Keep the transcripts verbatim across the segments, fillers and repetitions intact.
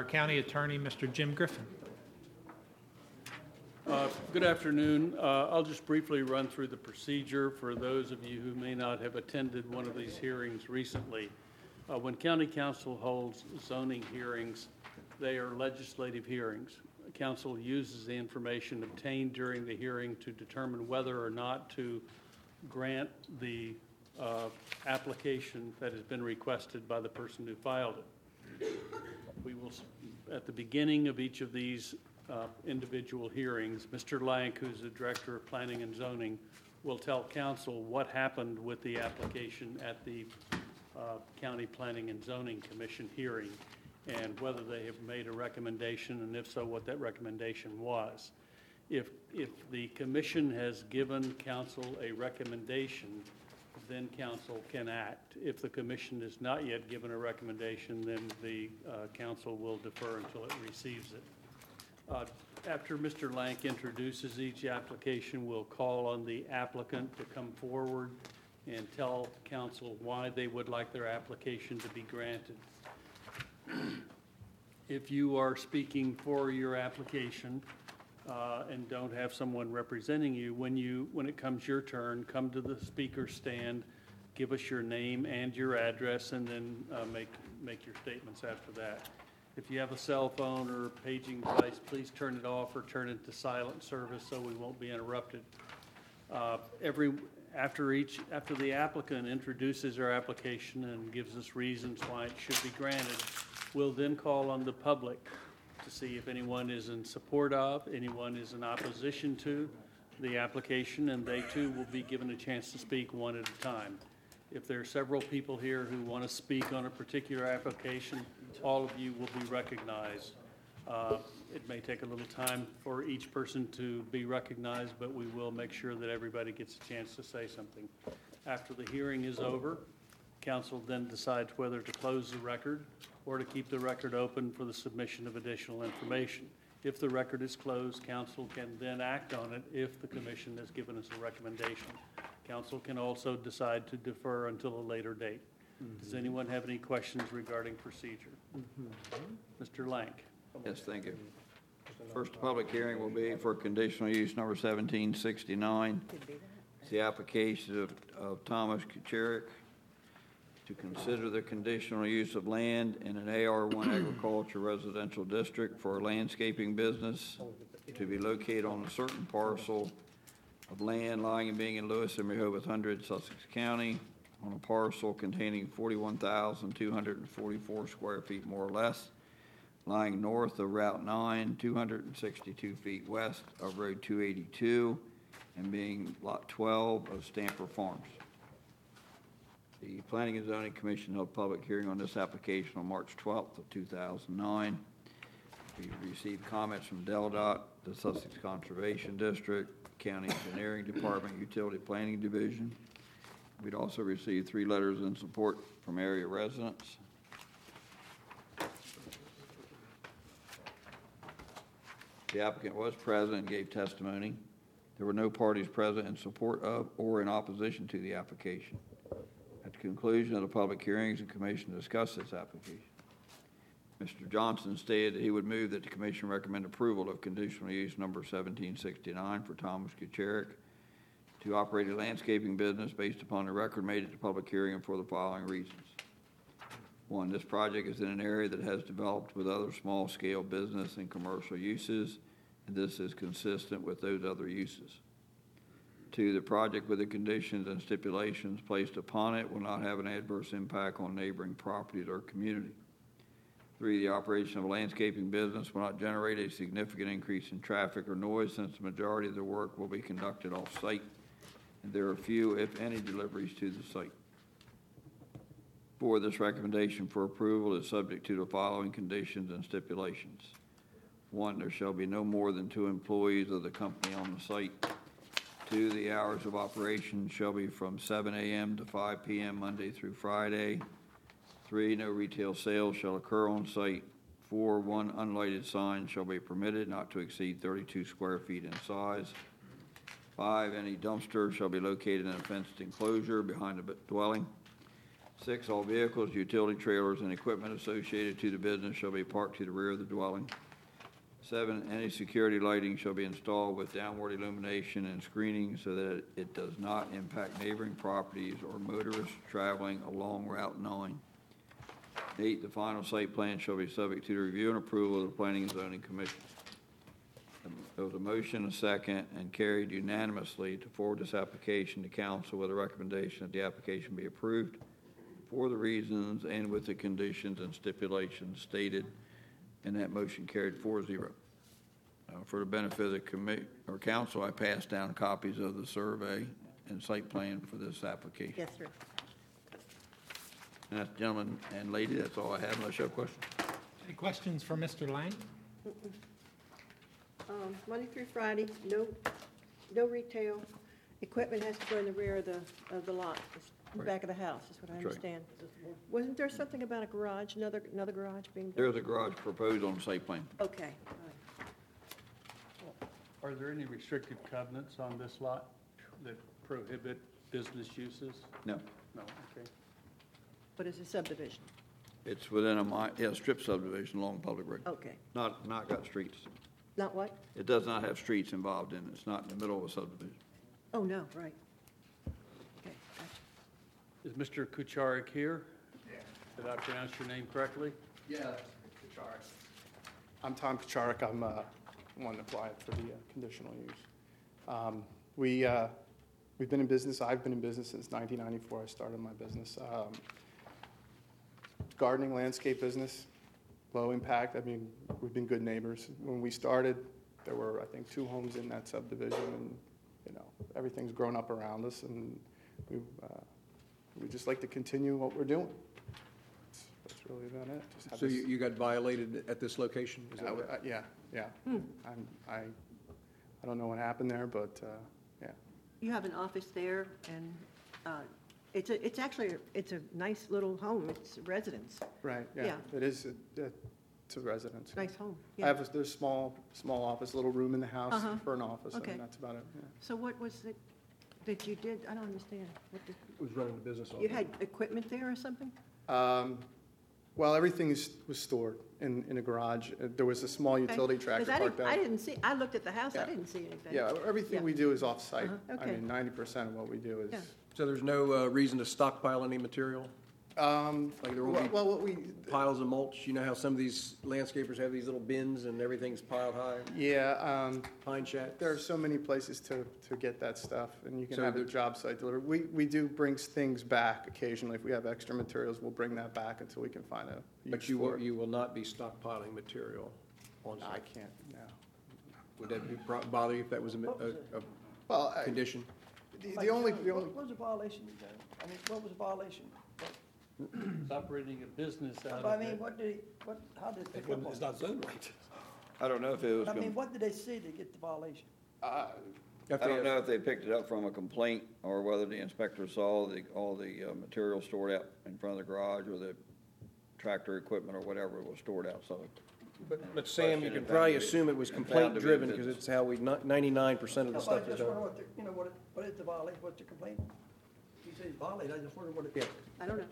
county attorney, Mister Jim Griffin. Uh, Good afternoon. Uh, I'll just briefly run through the procedure for those of you who may not have attended one of these hearings recently. Uh, When County Council holds zoning hearings, they are legislative hearings. Council uses the information obtained during the hearing to determine whether or not to grant the uh, application that has been requested by the person who filed it. We will, at the beginning of each of these uh, individual hearings, Mister Lank, who's the Director of Planning and Zoning, will tell Council what happened with the application at the uh, County Planning and Zoning Commission hearing, and whether they have made a recommendation, and if so, what that recommendation was. If, if the commission has given council a recommendation, then council can act. If the commission has not yet given a recommendation, then the uh, council will defer until it receives it. Uh, after Mister Lank introduces each application, we'll call on the applicant to come forward and tell council why they would like their application to be granted. If you are speaking for your application uh, and don't have someone representing you, when you when it comes your turn, come to the speaker stand, give us your name and your address, and then uh, make make your statements after that. If you have a cell phone or paging device, please turn it off or turn it to silent service so we won't be interrupted. Uh, every after each after the applicant introduces our application and gives us reasons why it should be granted, we'll then call on the public to see if anyone is in support of, anyone is in opposition to the application, and they too will be given a chance to speak one at a time. If there are several people here who want to speak on a particular application, all of you will be recognized. Uh, it may take a little time for each person to be recognized, but we will make sure that everybody gets a chance to say something. After the hearing is over, council then decides whether to close the record or to keep the record open for the submission of additional information. If the record is closed, council can then act on it if the commission has given us a recommendation. Council can also decide to defer until a later date. Mm-hmm. Does anyone have any questions regarding procedure? Mm-hmm. Mister Lank. Yes, thank you. First public hearing will be for conditional use number seventeen sixty-nine. It's the application of, of Thomas Kucherik to consider the conditional use of land in an A R one agriculture residential district for a landscaping business to be located on a certain parcel of land lying and being in Lewis and Rehoboth Hundred, Sussex County, on a parcel containing forty-one thousand two hundred forty-four square feet, more or less, lying north of Route nine, two hundred sixty-two feet west of Road two eighty-two, and being Lot twelve of Stamper Farms. The Planning and Zoning Commission held a public hearing on this application on March twelfth of two thousand nine. We received comments from DelDOT, the Sussex Conservation District, County Engineering Department, Utility Planning Division. We'd also received three letters in support from area residents. The applicant was present and gave testimony. There were no parties present in support of or in opposition to the application. At the conclusion of the public hearings, the commission discussed this application. Mister Johnson stated that he would move that the commission recommend approval of conditional use number seventeen sixty-nine for Thomas Kucherik to operate a landscaping business based upon the record made at the public hearing and for the following reasons. One, this project is in an area that has developed with other small-scale business and commercial uses, and this is consistent with those other uses. Two, the project with the conditions and stipulations placed upon it will not have an adverse impact on neighboring properties or community. Three, the operation of a landscaping business will not generate a significant increase in traffic or noise since the majority of the work will be conducted off-site, and there are few, if any, deliveries to the site. Four, this recommendation for approval is subject to the following conditions and stipulations. One, there shall be no more than two employees of the company on the site. Two, the hours of operation shall be from seven a.m. to five p.m. Monday through Friday. Three, no retail sales shall occur on site. Four, one unlighted sign shall be permitted not to exceed thirty-two square feet in size. Five, any dumpster shall be located in a fenced enclosure behind the dwelling. Six, all vehicles, utility trailers, and equipment associated to the business shall be parked to the rear of the dwelling. Seven, any security lighting shall be installed with downward illumination and screening so that it does not impact neighboring properties or motorists traveling along Route nine. Eight, the final site plan shall be subject to the review and approval of the Planning and Zoning Commission. There was a motion, a second, and carried unanimously to forward this application to council with a recommendation that the application be approved for the reasons and with the conditions and stipulations stated, and that motion carried four zero. Uh, for the benefit of the commi- or council, I passed down copies of the survey and site plan for this application. Yes, sir. And that's, gentlemen and lady, that's all I have unless you have questions. Any questions for Mister Lang? Um, Monday through Friday, no, no retail. Equipment has to go in the rear of the, of the lot, it's the Right. back of the house, is what I That's right. understand. Wasn't there something about a garage, another, another garage being built? There's a garage proposed on the site plan. Okay, all right. Are there any restrictive covenants on this lot that prohibit business uses? No, No, okay. But it's a subdivision, it's within a mi, yeah, strip subdivision along public road. okay. Not, not got streets. Not what? It does not have streets involved in it. It's not in the middle of a subdivision. Oh, no, right. Okay, gotcha. Is Mister Kucharik here? Did I pronounce your name correctly? Yeah, Kucharik. I'm Tom Kucharik. I'm uh, one that applied for the uh, conditional use. Um, we, uh, we've been in business, I've been in business since nineteen ninety-four. I started my business. Um, gardening, landscape business, low impact. I mean, we've been good neighbors. When we started, there were, I think, two homes in that subdivision, and, you know, everything's grown up around us, and we, uh, we just like to continue what we're doing. That's, that's really about it. Just have So this- you, you got violated at this location? Is that I right? w- I- Yeah, yeah. I'm, I, I don't know what happened there, but, uh, yeah. You have an office there, and uh, it's a, it's actually, it's a nice little home, it's a residence, Right, yeah. Yeah. It is, a- a- it's a residence. nice home. I Yeah. have, a- there's a small, small office, little room in the house Uh-huh. for an office, Okay. and that's about it, yeah. So what was it that you did? I don't understand. What did, Was running the business on. you had equipment there or something? Um, Well, everything is, was stored in, in a garage. Uh, There was a small Okay. utility 'Cause tractor I parked didn't, I out. didn't see, I looked at the house, I Yeah. didn't see anything. Yeah, everything Yeah. we do is off-site. Uh-huh, I okay. mean, ninety percent of what we do is, Yeah. So there's no uh, reason to stockpile any material? um, Like there won't well, be well, what we, piles of mulch? You know how some of these landscapers have these little bins and everything's piled high? yeah, um, Pine shacks? there are so many places to, to get that stuff, and you can So have a there- job site delivered. We, we do bring things back occasionally. If we have extra materials, we'll bring that back until we can find a But use you for will, it. you will not be stockpiling material on I site? can't, no. Would that be, pro- bother you if that was a, a, a Well, I- condition? the, Like, the only, John, the what- only, What was the violation, John? I mean, what was the violation? It's operating a business out But I of mean, it. what did, he- what, how did it pick up on? It's not zoned right. I don't know if it was, I mean, com- what did they see to get the violation? uh, If I they don't have- know if they picked it up from a complaint or whether the inspector saw the, all the uh, material stored out in front of the garage or the tractor equipment or whatever was stored outside. But, but Sam, you Question can and probably found to be- assume it was and found complaint to be driven business. because it's how we, ninety-nine percent of the No, stuff I is just done. wonder what the, you know, what, it- what is the violation, what's the complaint? You say it's violated, I just wonder what it. Yeah. I don't know.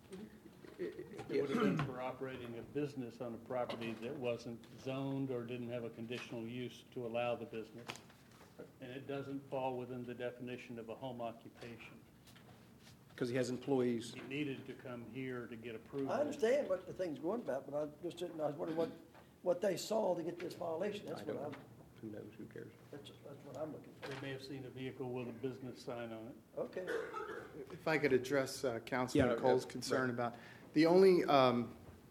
It would have been for operating a business on a property that wasn't zoned or didn't have a conditional use to allow the business. And it doesn't fall within the definition of a home occupation. Because he has employees. He needed to come here to get approval. I understand what the thing's going about, but I just didn't, I was wondering what, what they saw to get this violation, that's I what don't I'm, know. Who knows, who cares? that's, that's what I'm looking for. They may have seen a vehicle with a business sign on it. Okay. if I could address uh, Councilman Yeah, Cole's yeah, concern about, the only, um,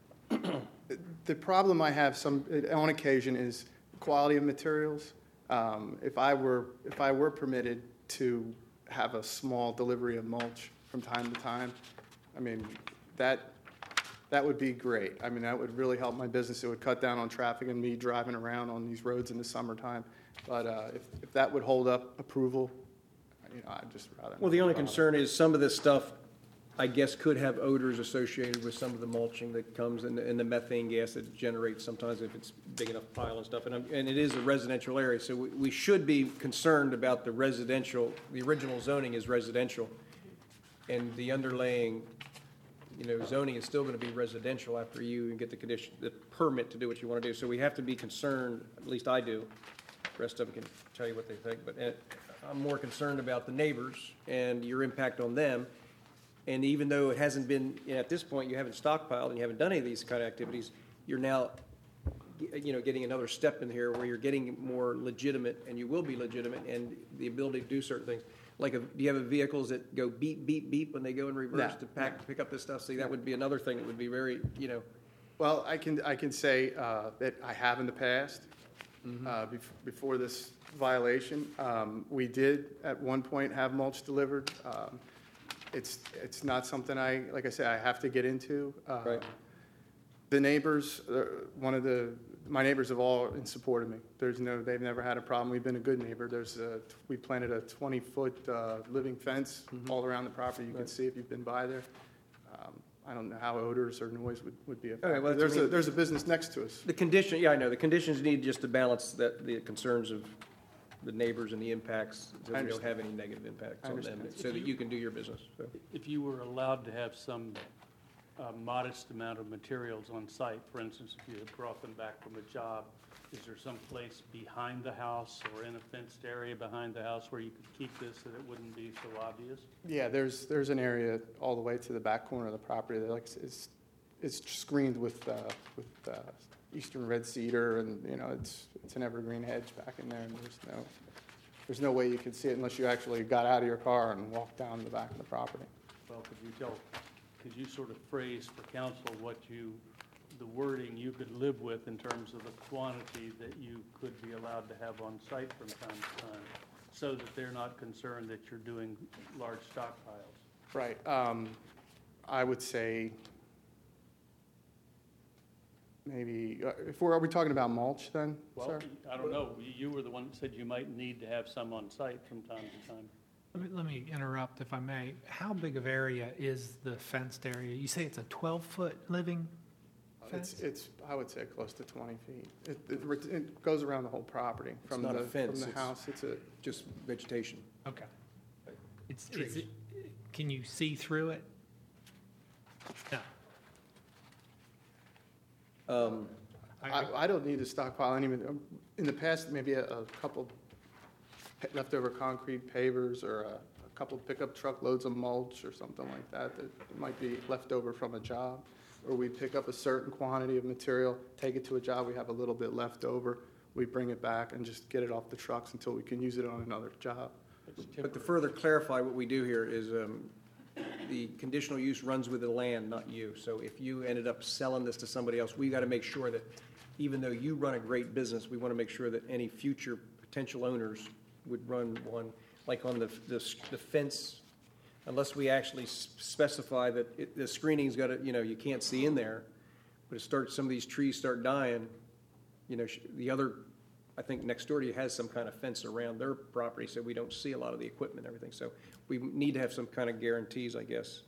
the problem I have some, on occasion is quality of materials. Um, If I were, if I were permitted to have a small delivery of mulch from time to time, I mean, that, that would be great. I mean, that would really help my business. It would cut down on traffic and me driving around on these roads in the summertime. But uh, if, if that would hold up approval, you know, I'd just rather. Well, the not only bother. concern is some of this stuff, I guess, could have odors associated with some of the mulching that comes and the, and the methane gas that it generates sometimes if it's big enough pile and stuff. And, I'm- and it is a residential area, so we, we should be concerned about the residential, the original zoning is residential. And the underlaying you know, zoning is still gonna be residential after you get the condition, the permit to do what you wanna do. So we have to be concerned, at least I do, the rest of them can tell you what they think, but uh, I'm more concerned about the neighbors and your impact on them. And even though it hasn't been, you know, at this point, you haven't stockpiled and you haven't done any of these kind of activities, you're now, you know, getting another step in here where you're getting more legitimate, and you will be legitimate, and the ability to do certain things. Like, a, do you have a vehicles that go beep, beep, beep when they go in reverse No. to pack, to pick up this stuff? See, that would be another thing that would be very, you know, Well, I can, I can say uh, that I have in the past, uh, bef- before this violation. Um, We did, at one point, have mulch delivered. Um, It's, it's not something I, like I said, I have to get into. Uh, Right. The neighbors, uh, one of the, my neighbors have all in support of me. There's no, they've never had a problem. We've been a good neighbor. There's a, we planted a twenty-foot living fence all around the property. You can Right. see if you've been by there. Um, I don't know how odors or noise would, would be well, affected. that's- There's I a, mean- there's a business next to us. the condition, yeah, I know, the conditions need just to balance that, the concerns of the neighbors and the impacts, so we don't understand. have any negative impacts I on them, understand. so that you can do your business, so. If you were allowed to have some uh, modest amount of materials on site, for instance, if you had brought them back from a job, is there some place behind the house or in a fenced area behind the house where you could keep this that it wouldn't be so obvious? Yeah, there's, there's an area all the way to the back corner of the property that like is, is screened with, uh, with uh, eastern red cedar, and, you know, it's, it's an evergreen hedge back in there, and there's no, there's no way you could see it unless you actually got out of your car and walked down the back of the property. Well, could you tell, could you sort of phrase for council what you, the wording you could live with in terms of the quantity that you could be allowed to have on site from time to time, so that they're not concerned that you're doing large stockpiles? Right, um, I would say maybe, uh, if we're, are we talking about mulch then, Well, sir? I don't know. You- You were the one that said you might need to have some on site from time to time. Let me, let me interrupt if I may. How big of area is the fenced area? You say it's a twelve-foot living It's, fence? it's, I would say close to twenty feet. It, it, it goes around the whole property. From not a the fence, From the it's- house, it's a, Just vegetation. Okay. It's, is Trees. it, can you see through it? No. Um, I, I don't need to stockpile any, um, in the past, maybe a, a couple pa- leftover concrete pavers or a, a couple pickup truck loads of mulch or something like that, that might be left over from a job. Or we pick up a certain quantity of material, take it to a job, we have a little bit left over, we bring it back and just get it off the trucks until we can use it on another job. But to further clarify what we do here is, um, the conditional use runs with the land, not you. So if you ended up selling this to somebody else, we got to make sure that even though you run a great business, we want to make sure that any future potential owners would run one, like on the, the, the fence, unless we actually s- specify that it, the screening's got to, you know, you can't see in there, but it starts, some of these trees start dying, you know, sh- the other, I think next door to you has some kind of fence around their property, so we don't see a lot of the equipment and everything. So we need to have some kind of guarantees, I guess,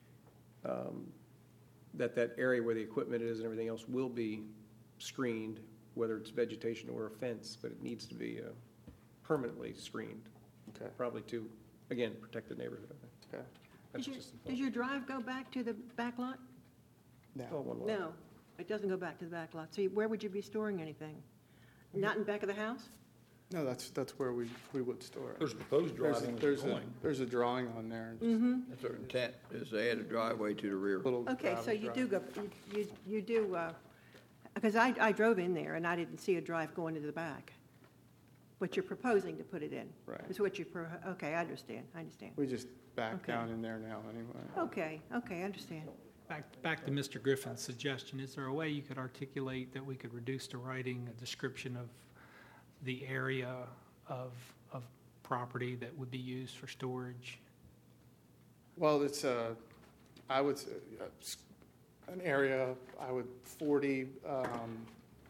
um, that that area where the equipment is and everything else will be screened, whether it's vegetation or a fence, but it needs to be uh, permanently screened, Okay, probably to, again, protect the neighborhood, I think. okay. That's Does your, just a thought. does your drive go back to the back lot? Oh, Now, one lot. No, it doesn't go back to the back lot. So you- where would you be storing anything? Not in the back of the house? no, that's, that's where we, we would store it. There's a proposed There's, driveway a- with there's a, going. there's a drawing on there, just Mm-hmm. That's our intent, is to add a driveway to the rear. a little. Okay, so gravel you drive. do go, you, you- you do, uh, because I, I drove in there and I didn't see a drive going into the back. But you're proposing to put it in? Right. Is what you, pro- okay, I understand, I understand. We just back Okay. down in there now anyway. Okay, okay, I understand. Back, back to Mister Griffin's suggestion, is there a way you could articulate that we could reduce to writing a description of the area of, of property that would be used for storage? Well, it's a, I would say, uh, s- an area, I would forty, um,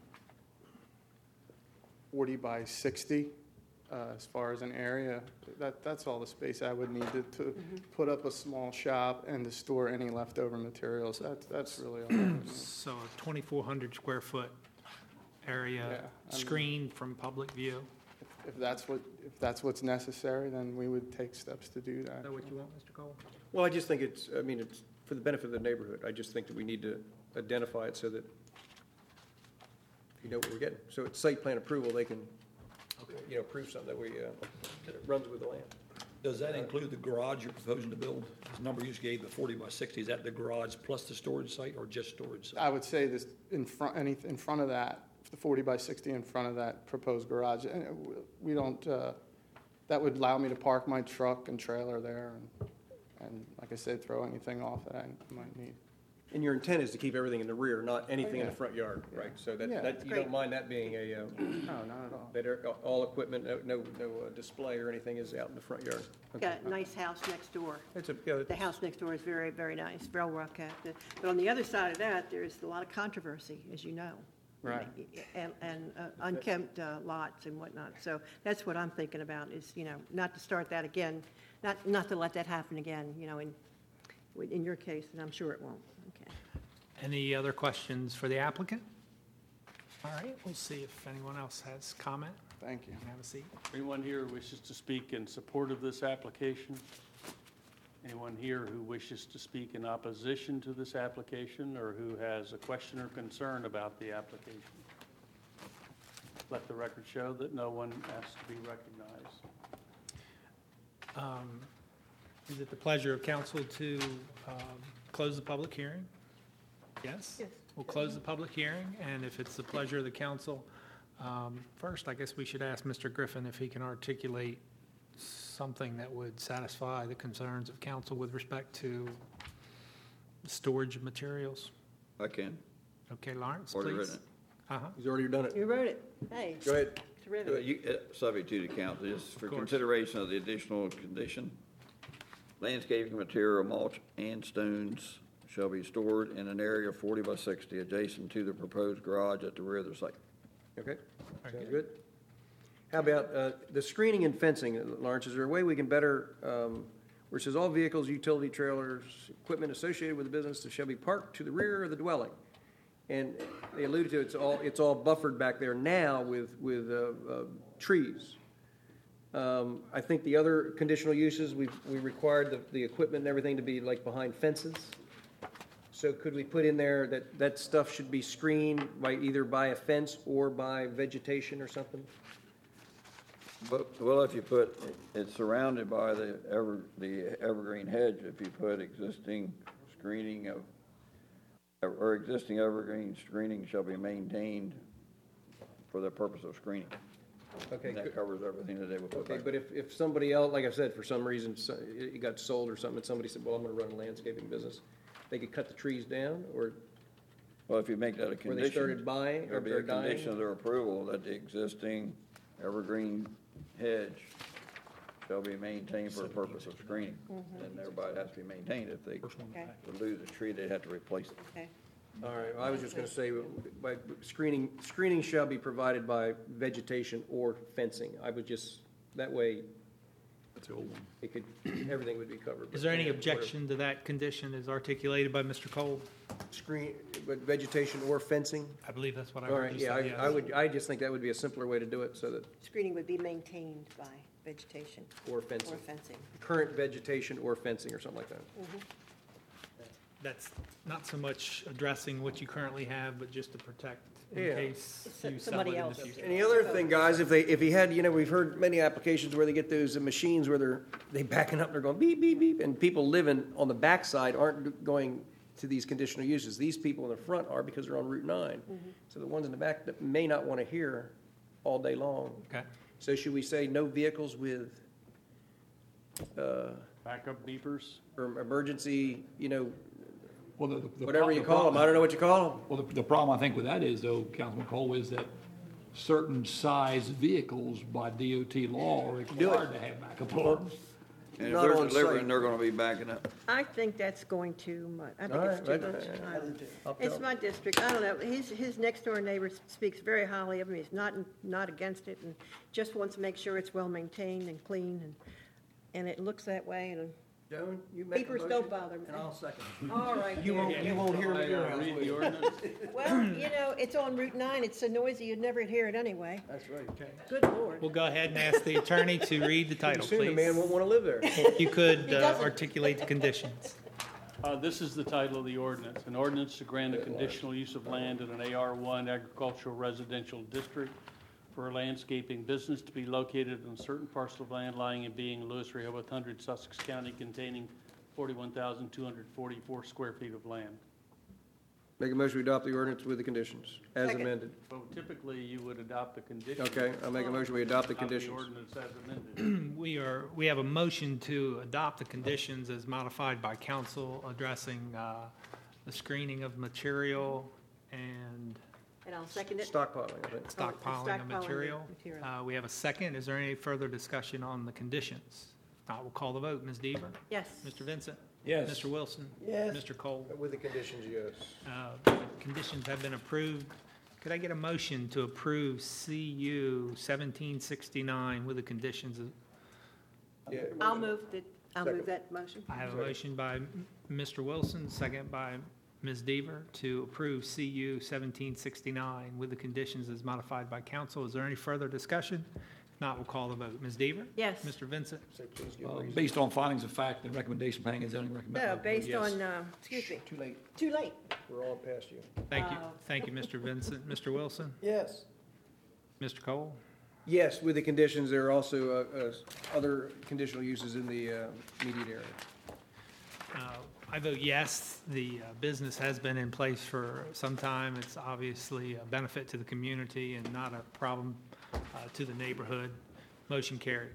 forty by sixty, uh, as far as an area. That, that's all the space I would need to, to put up a small shop and to store any leftover materials. That's, that's really all I would need. So a twenty-four hundred square foot Yeah, area I mean- screened from public view? If that's what, if that's what's necessary, then we would take steps to do that. Is that what you want, Mister Cole? Well, I just think it's, I mean, it's, for the benefit of the neighborhood. I just think that we need to identify it so that you know what we're getting. So it's site plan approval, they can, you know, approve something that we, uh, that it runs with the land. Does that include the garage you're proposing to build? This number you just gave, the forty by sixty, is that the garage plus the storage site or just storage site? I would say this, in front, any, in front of that, the forty by sixty in front of that proposed garage, and it w- we don't, uh, that would allow me to park my truck and trailer there, and, and like I said, throw anything off that I might need. And your intent is to keep everything in the rear, not anything in the yeah. front yard, right? So that, Yeah. that, you Great. don't mind that being a, uh, No, not at all. that are- all equipment, no, no, no uh, display or anything is out in the front yard? Okay. Got a nice house next door. It's a, yeah, The it's- house next door is very, very nice, very well kept. But on the other side of that, there's a lot of controversy, as you know. Right. And, and uh, unkempt uh, lots and whatnot. So that's what I'm thinking about is, you know, not to start that again, not, not to let that happen again, you know, in, in your case, and I'm sure it won't. Okay. Any other questions for the applicant? All right, we'll see if anyone else has comment. Thank you. Have a seat. Anyone here who wishes to speak in support of this application? Anyone here who wishes to speak in opposition to this application or who has a question or concern about the application? Let the record show that no one asked to be recognized. Um, Is it the pleasure of council to um, close the public hearing? Yes? Yes. We'll close the public hearing, and if it's the pleasure of the council, um, first, I guess we should ask Mister Griffin if he can articulate something that would satisfy the concerns of council with respect to storage of materials. I can. Okay, Lawrence, Already please. written it. Uh-huh. He's already done it. You wrote it. Hey, Go ahead. Uh, terrific. you- uh, Subject to the council, just for Of course. consideration of the additional condition. Landscaping material, mulch, and stones shall be stored in an area forty by sixty adjacent to the proposed garage at the rear of the site. Okay, Very sounds good. good. How about uh, the screening and fencing, Lawrence? Is there a way we can better, um, where it says all vehicles, utility trailers, equipment associated with the business shall be parked to the rear of the dwelling? And they alluded to, it's all, it's all buffered back there now with, with uh, uh, trees. Um, I think the other conditional uses, we we required the, the equipment and everything to be like behind fences. So could we put in there that that stuff should be screened by either by a fence or by vegetation or something? But, well, if you put, it's surrounded by the ever, the evergreen hedge, if you put existing screening of, or existing evergreen screening shall be maintained for the purpose of screening. Okay, And that good. covers everything that they would put Okay, back. but if, if somebody else, like I said, for some reason, so- it it got sold or something, and somebody said, well, I'm gonna run a landscaping business, they could cut the trees down, or Well, if you make that a where condition. they started buying, or There'll be or a condition of dying? their approval that the existing evergreen hedge shall be maintained for the purpose of screening. And everybody has to be maintained. If they Okay. would lose a tree, they'd have to replace it. Okay. All right, well, I was just gonna say, by screening, screening shall be provided by vegetation or fencing. I would just, that way, That's the old one. it could, everything would be covered. Is there any Whatever. objection to that condition as articulated by Mister Cole? Screen, but vegetation or fencing? I believe that's what I All heard right, you yeah, say, I, I would, I just think that would be a simpler way to do it, so that, Screening would be maintained by vegetation or or fencing. fencing. Current vegetation or fencing or something like that. That's not so much addressing what you currently have, but just to protect in Yeah. case It's you sell it somebody in the else. future. And the other thing, guys, if they, if he had, you know, we've heard many applications where they get those uh, machines where they're, they backing up, they're going beep, beep, beep, and people living on the backside aren't going to these conditional uses. These people in the front are because they're on Route nine. So the ones in the back that may not want to hear all day long. Okay. So should we say no vehicles with, uh, Backup beepers? or emergency, you know, Well, the- the whatever pro- you the call them, problem- I don't know what you call them. Well, the, the problem I think with that is though, Councilman Cole, is that certain size vehicles by D O T law are required to have backup alarms. And if Not they're on delivering, site. they're gonna be backing up. I think that's going too much. I think All it's right, too right, much. right, I don't- I'll It's tell- my district. I don't know. His, his next door neighbor speaks very highly of him. He's not, not against it and just wants to make sure it's well maintained and clean and, and it looks that way and Joan, you make a beepers motion? don't bother me. And I'll second. All right. You there. won't, you won't hear me at your house, Read will the you? ordinance? Well, you know, it's on Route nine. It's so noisy you'd never hear it anyway. That's right. Good Lord. We'll go ahead and ask the attorney to read the title, Soon the man please. won't want to live there. You could He uh, doesn't. articulate the conditions. Uh, This is the title of the ordinance. An ordinance to grant a conditional use of land in an A R one agricultural residential district for a landscaping business to be located on a certain parcel of land lying and being Lewis, Rehoboth, one hundred, Sussex County, containing forty-one thousand two hundred forty-four square feet of land. Make a motion to adopt the ordinance with the conditions as Second. amended. So typically, you would adopt the conditions. Okay, I'll make a motion we adopt the Of the conditions. ordinance as amended. We are, we have a motion to adopt the conditions as modified by council addressing uh, the screening of material and And I'll second it. Stockpiling, I think. stockpiling of stockpiling of material. material. Uh, We have a second. Is there any further discussion on the conditions? If not, we'll call the vote. Miz Deaver? Yes. Mister Vincent? Yes. Mister Wilson? Yes. Mister Cole? With the conditions, yes. Uh, the Conditions have been approved. Could I get a motion to approve C U seventeen sixty-nine with the conditions? of- Yeah. I'll move that, I'll move Second. that motion. I have a motion by M- Mister Wilson, second by Miz Deaver, to approve C U seventeen sixty-nine with the conditions as modified by council. Is there any further discussion? If not, we'll call the vote. Miz Deaver? Yes. Mister Vincent? Say please give Uh, reason. Based on findings of fact and recommendation planning and zoning No, recommend. based yes. on, uh, excuse me, Too late. too late. We're all past you. Thank you. Uh, Thank you, Mister Vincent. Mister Wilson? Yes. Mister Cole? Yes, with the conditions, there are also uh, uh, other conditional uses in the uh, immediate area. Uh, I vote yes. The uh, business has been in place for some time. It's obviously a benefit to the community and not a problem uh, to the neighborhood. Motion carried.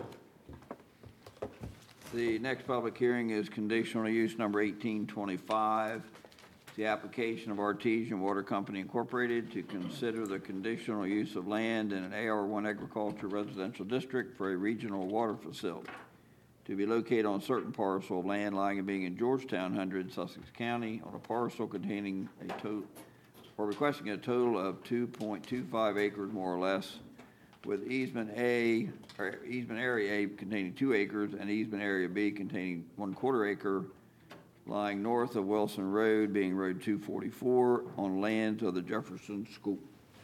The next public hearing is conditional use number eighteen twenty-five. The application of Artesian Water Company Incorporated to consider the conditional use of land in an A R one agriculture residential district for a regional water facility to be located on certain parcel of land lying and being in Georgetown one hundred, Sussex County, on a parcel containing a total, or requesting a total of two point two five acres more or less, with easement A, or easement area A containing two acres and easement area B containing one quarter acre, lying north of Wilson Road, being Road two forty-four, on lands of the Jefferson School.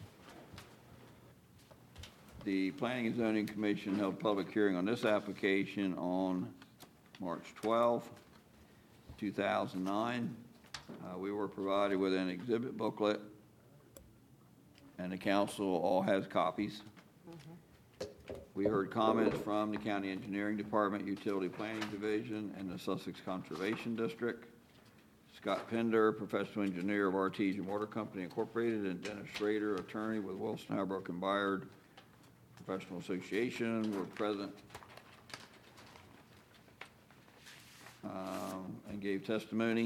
The Planning and Zoning Commission held public hearing on this application on March twelfth, two thousand nine. Uh, we were provided with an exhibit booklet, and the council all has copies. We heard comments from the County Engineering Department, Utility Planning Division, and the Sussex Conservation District. Scott Pender, professional engineer of Artesian Water Company Incorporated, and Dennis Schrader, attorney with Wilson, Harbrook, and Byard Professional Association, were present um, and gave testimony.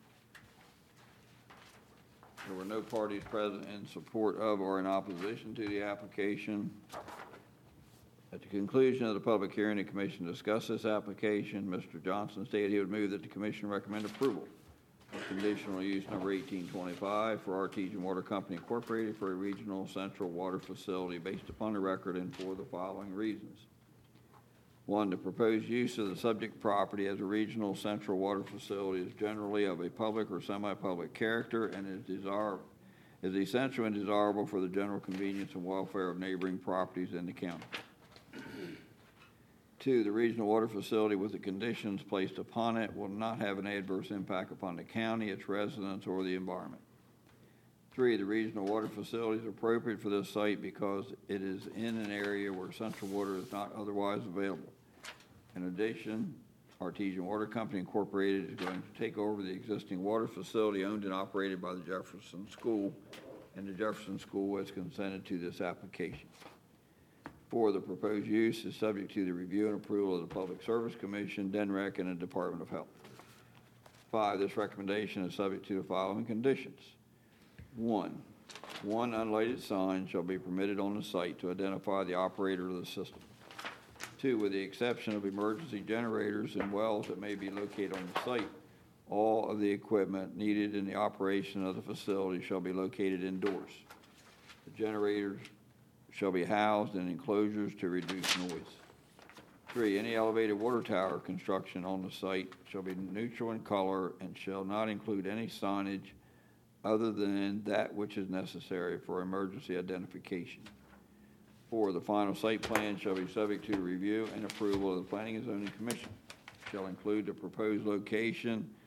There were no parties present in support of or in opposition to the application. At the conclusion of the public hearing, the commission discussed this application. Mister Johnson stated he would move that the commission recommend approval of conditional use number eighteen twenty-five for Artesian Water Company Incorporated for a regional central water facility based upon the record and for the following reasons. One, the proposed use of the subject property as a regional central water facility is generally of a public or semi-public character and is desirable, is essential and desirable for the general convenience and welfare of neighboring properties in the county. Two, the regional water facility with the conditions placed upon it will not have an adverse impact upon the county, its residents, or the environment. Three, the regional water facility is appropriate for this site because it is in an area where central water is not otherwise available. In addition, Artesian Water Company Incorporated is going to take over the existing water facility owned and operated by the Jefferson School, and the Jefferson School has consented to this application. Four, the proposed use is subject to the review and approval of the Public Service Commission, D N R E C, and the Department of Health. Five, this recommendation is subject to the following conditions. One, one unlighted sign shall be permitted on the site to identify the operator of the system. Two, with the exception of emergency generators and wells that may be located on the site, all of the equipment needed in the operation of the facility shall be located indoors. The generators shall be housed in enclosures to reduce noise. Three, any elevated water tower construction on the site shall be neutral in color and shall not include any signage other than that which is necessary for emergency identification. Four, the final site plan shall be subject to review and approval of the Planning and Zoning Commission. Shall include the proposed location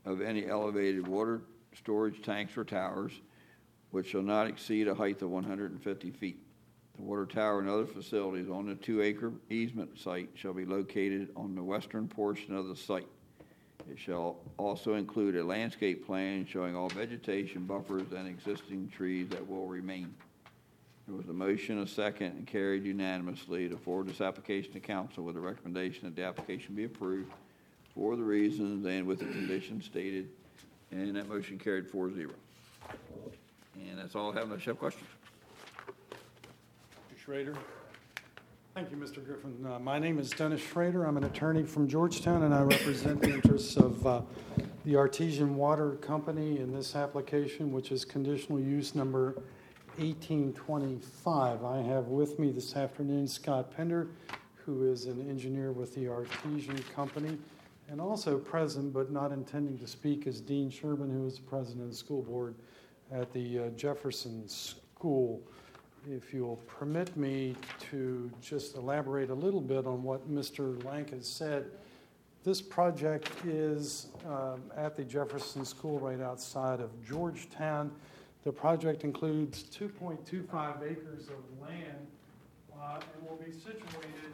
of any elevated water storage tanks or towers, which shall not exceed a height of one hundred fifty feet. The water tower and other facilities on the two-acre easement site shall be located on the western portion of the site. It shall also include a landscape plan showing all vegetation buffers and existing trees that will remain. There was a motion, a second, and carried unanimously to forward this application to council with a recommendation that the application be approved for the reasons and with the conditions stated, and that motion carried four zero. And that's all I have, unless you have questions. Mister Schrader? Thank you, Mister Griffin. Uh, My name is Dennis Schrader. I'm an attorney from Georgetown, and I represent the interests of uh, the Artesian Water Company in this application, which is conditional use number eighteen twenty-five. I have with me this afternoon Scott Pender, who is an engineer with the Artesian Company, and also present but not intending to speak is Dean Sherman, who is the president of the school board at the uh, Jefferson School. If you'll permit me to just elaborate a little bit on what Mister Lank has said, this project is um, at the Jefferson School right outside of Georgetown. The project includes two point two five acres of land uh, and will be situated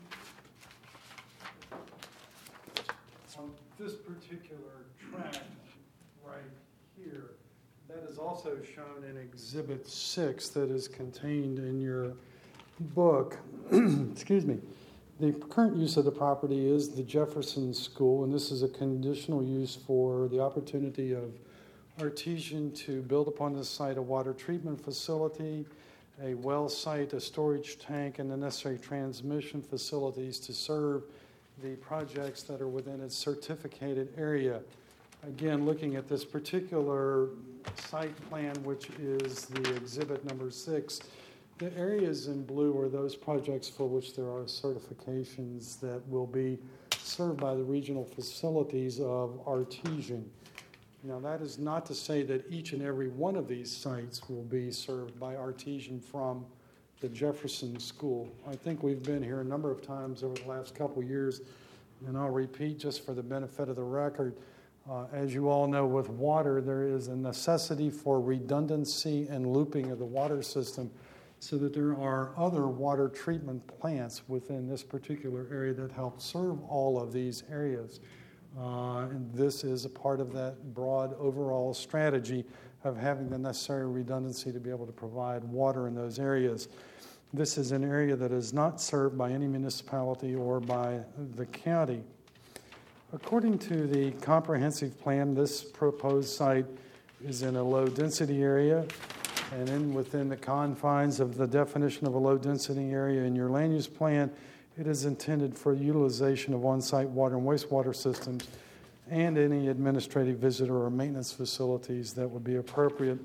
on this particular tract right here. That is also shown in Exhibit six that is contained in your book. Excuse me. The current use of the property is the Jefferson School, and this is a conditional use for the opportunity of Artesian to build upon this site a water treatment facility, a well site, a storage tank, and the necessary transmission facilities to serve the projects that are within its certificated area. Again, looking at this particular site plan, which is the exhibit number six, the areas in blue are those projects for which there are certifications that will be served by the regional facilities of Artesian. Now, that is not to say that each and every one of these sites will be served by Artesian from the Jefferson School. I think we've been here a number of times over the last couple of years, and I'll repeat just for the benefit of the record. Uh, as you all know, with water, there is a necessity for redundancy and looping of the water system so that there are other water treatment plants within this particular area that help serve all of these areas. Uh, and this is a part of that broad overall strategy of having the necessary redundancy to be able to provide water in those areas. This is an area that is not served by any municipality or by the county. According to the comprehensive plan, this proposed site is in a low-density area, and in within the confines of the definition of a low-density area in your land use plan, it is intended for utilization of on-site water and wastewater systems and any administrative visitor or maintenance facilities that would be appropriate.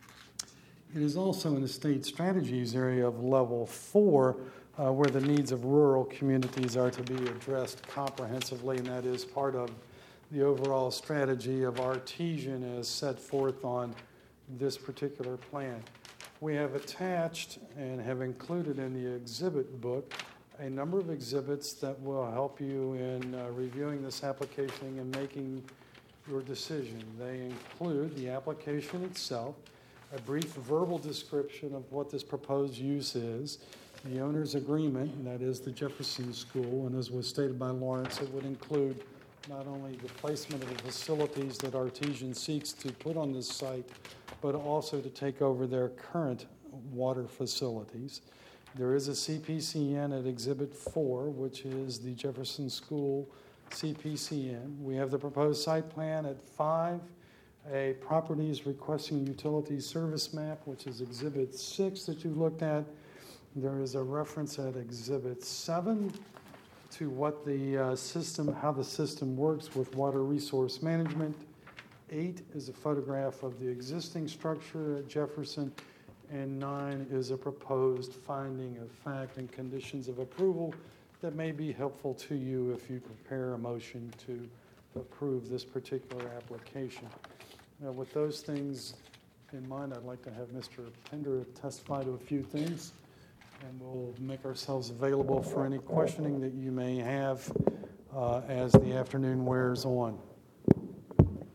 It is also in the state strategies area of level four, Uh, where the needs of rural communities are to be addressed comprehensively, and that is part of the overall strategy of Artesian as set forth on this particular plan. We have attached and have included in the exhibit book a number of exhibits that will help you in uh, reviewing this application and making your decision. They include the application itself, a brief verbal description of what this proposed use is, the owner's agreement, and that is the Jefferson School, and as was stated by Lawrence, it would include not only the placement of the facilities that Artesian seeks to put on this site, but also to take over their current water facilities. There is a C P C N at Exhibit four, which is the Jefferson School C P C N. We have the proposed site plan at five, a properties requesting utilities service map, which is Exhibit six that you looked at. There is a reference at Exhibit seven to what the uh, system, how the system works with water resource management. Eight is a photograph of the existing structure at Jefferson, and nine is a proposed finding of fact and conditions of approval that may be helpful to you if you prepare a motion to approve this particular application. Now, with those things in mind, I'd like to have Mister Pender testify to a few things, and we'll make ourselves available for any questioning that you may have uh, as the afternoon wears on.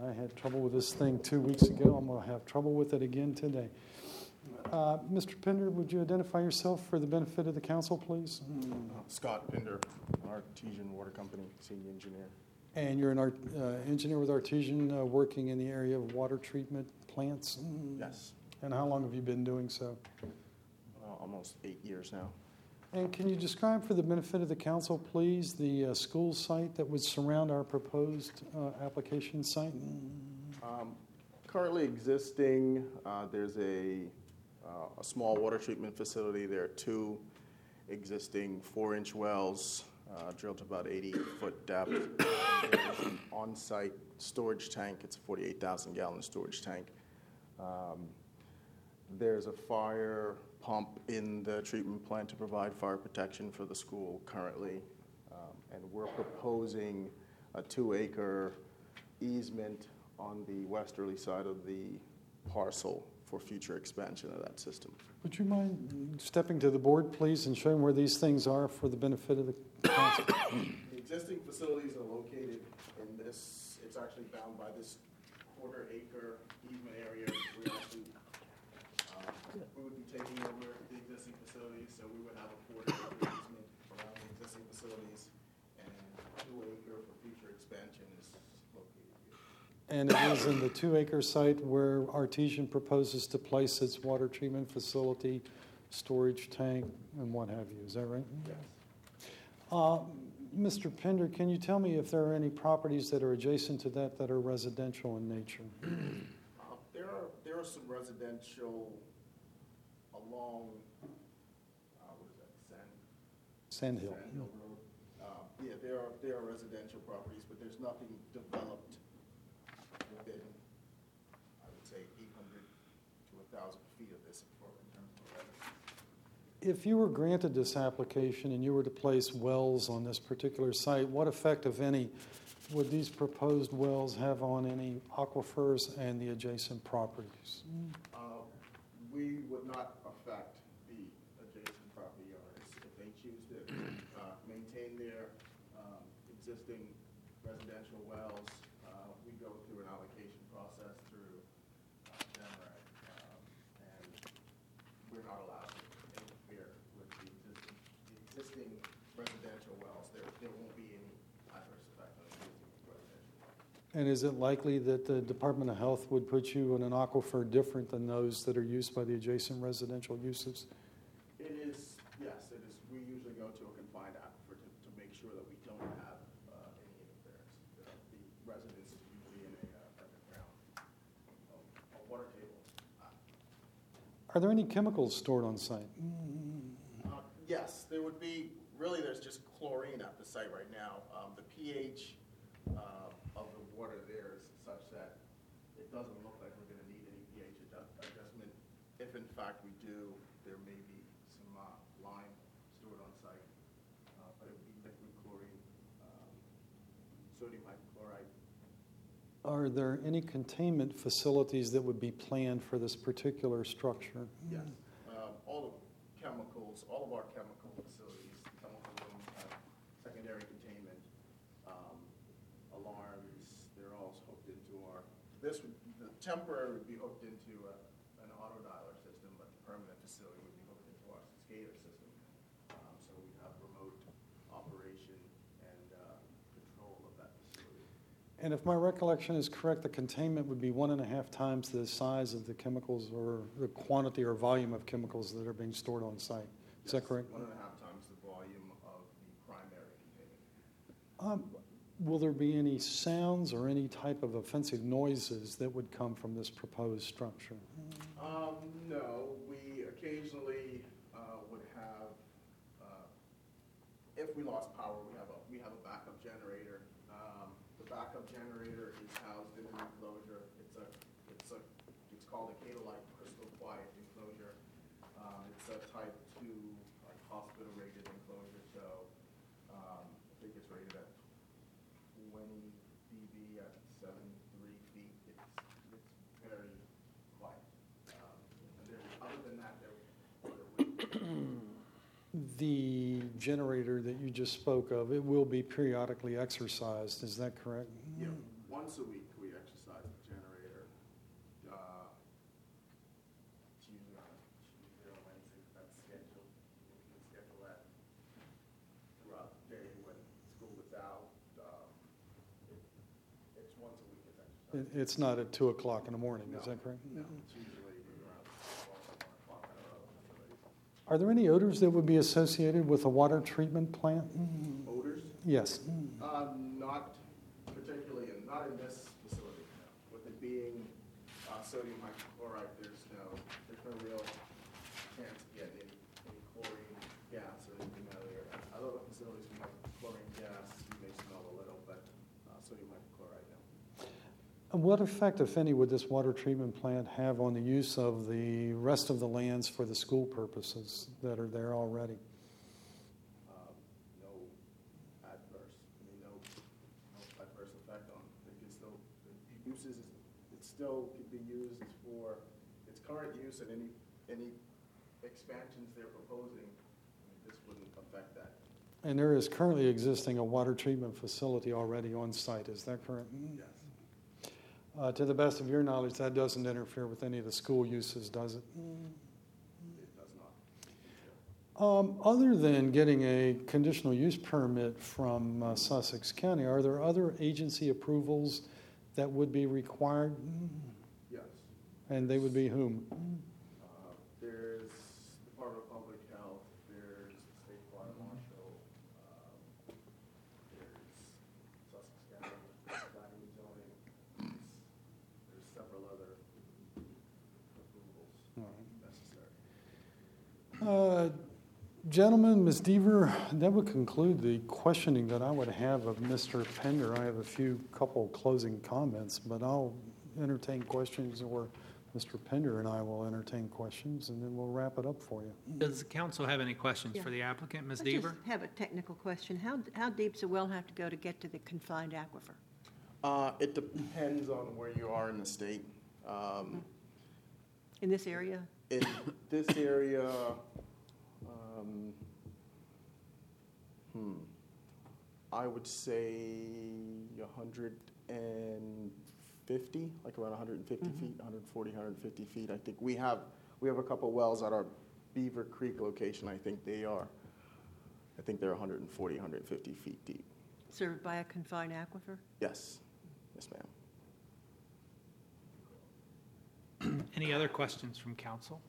I had trouble with this thing two weeks ago. I'm going to have trouble with it again today. Uh, Mister Pender, would you identify yourself for the benefit of the council, please? Scott Pinder, Artesian Water Company, senior engineer. And you're an art, uh, engineer with Artesian, uh, working in the area of water treatment plants? Yes, And how long have you been doing so? uh, almost eight years now. And can you describe for the benefit of the council, please, the uh, school site that would surround our proposed uh, application site? Um, Currently existing, uh, there's a, uh, a small water treatment facility. There are two existing four-inch wells uh, drilled to about eighty foot depth. There's an on-site storage tank. It's a forty-eight thousand gallon storage tank. Um, There's a fire pump in the treatment plant to provide fire protection for the school currently. Um, and we're proposing a two-acre easement on the westerly side of the parcel for future expansion of that system. Would you mind stepping to the board, please, and showing where these things are for the benefit of the council? The existing facilities are located in this, it's actually bound by this quarter acre easement area. We actually, uh, we would be taking over the existing facilities, so we would have a quarter acre easement around the existing facilities, and two acre for future expansion is located here. And it is in the two-acre site where Artesian proposes to place its water treatment facility, storage tank, and what have you. Is that right? Yes. Uh, Mister Pender, can you tell me if there are any properties that are adjacent to that that are residential in nature? Uh, There are, there are some residential along, uh, what is that, Sand? Sand Hill. Sand Hill Road. Uh, Yeah, there are, there are residential properties, but there's nothing developed within, I would say, eight hundred to one thousand feet of this in terms of residential. If you were granted this application and you were to place wells on this particular site, what effect, if any, would these proposed wells have on any aquifers and the adjacent properties? Uh, We would not affect the adjacent property owners if they choose to uh, maintain their um, existing residential wells. Uh, We go through an allocation process through uh, DEMRAC, um, and we're not allowed to interfere with the existing, the existing residential wells. There, there won't be any adverse effect on the existing residential wells. And is it likely that the Department of Health would put you in an aquifer different than those that are used by the adjacent residential uses? It is, yes, it is. We usually go to a confined aquifer to, to make sure that we don't have uh, any interference. The, the residence is usually in a uh, underground a, a water table. Uh, Are there any chemicals stored on site? uh, yes, there would be. Really, there's just chlorine at the site right now. Um, the pH uh, of the water there is such that it doesn't look like we're going to need any pH adjust, adjustment. If in fact we do, there may be some uh, lime stored on site, uh, but it would be liquid chlorine, um, sodium hypochlorite. Are there any containment facilities that would be planned for this particular structure? Yes, um, all the chemicals, all of our chemical facilities, some of them have secondary containment, um, alarms. They're all hooked into our. This would, the temporary would be hooked into a, an auto dialer system, but the permanent facility would be hooked into our SCADA system. Um, so we'd have remote operation and uh, control of that facility. And if my recollection is correct, the containment would be one and a half times the size of the chemicals or the quantity or volume of chemicals that are being stored on site. Is that Yes, correct? One and a half times the volume of the primary containment. Um, will there be any sounds or any type of offensive noises that would come from this proposed structure? Um, no, we occasionally, uh, would have, uh, if we lost power, we have a, we have a backup generator. Um, the backup generator is housed in an enclosure. It's a, it's a, it's called a Catalite crystal quiet enclosure. Um, it's a type two, like hospital rated enclosure, so, um, I think it's rated at twenty dB at seventy-three feet. It's, it's very quiet. Um, and there, other than that, there, there would The generator that you just spoke of, it will be periodically exercised, is that correct? Yeah, once a week we exercise It- It's not at two o'clock in the morning, is that correct? No, it's usually around twelve o'clock in a row. Are there any odors that would be associated with a water treatment plant? Odors? Yes. Uh, not particularly, in not in this facility, no. With it being uh, sodium hypochlorite, there's no, there's no real chance of getting any, any chlorine gas or anything out of there. Other facilities might have chlorine gas, you may smell a little, but uh, sodium hypochlorite, no. And what effect, if any, would this water treatment plant have on the use of the rest of the lands for the school purposes that are there already? Um, no adverse, I mean, no, no adverse effect on it. It can still, the uses, it still could be used for its current use and any, any expansions they're proposing, I mean, this wouldn't affect that. And there is currently existing a water treatment facility already on site, is that correct? Yes. Uh, to the best of your knowledge, that doesn't interfere with any of the school uses, does it? It does not. Um, other than getting a conditional use permit from uh, Sussex County, are there other agency approvals that would be required? Yes. And they would be whom? Uh, There's Department of Public Health, there's State Fire Marshal, um, there's Sussex County, Planning and Zoning, there's there's several other approvals necessary. Uh, Gentlemen, Miz Deaver, that would conclude the questioning that I would have of Mister Pender. I have a few couple closing comments, but I'll entertain questions, or Mister Pender and I will entertain questions, and then we'll wrap it up for you. Does the council have any questions Yeah. for the applicant, Miz I Deaver? just have a technical question. How, how deep does a well have to go to get to the confined aquifer? Uh, It depends on where you are in the state. Um, In this area? In this area, um, hmm, I would say one hundred fifty, like around one hundred fifty feet, one hundred forty, one hundred fifty feet. I think we have, we have a couple wells at our Beaver Creek location. I think they are, I think they're one hundred forty, one hundred fifty feet deep. Served by a confined aquifer? Yes, yes, ma'am. Any other questions from council?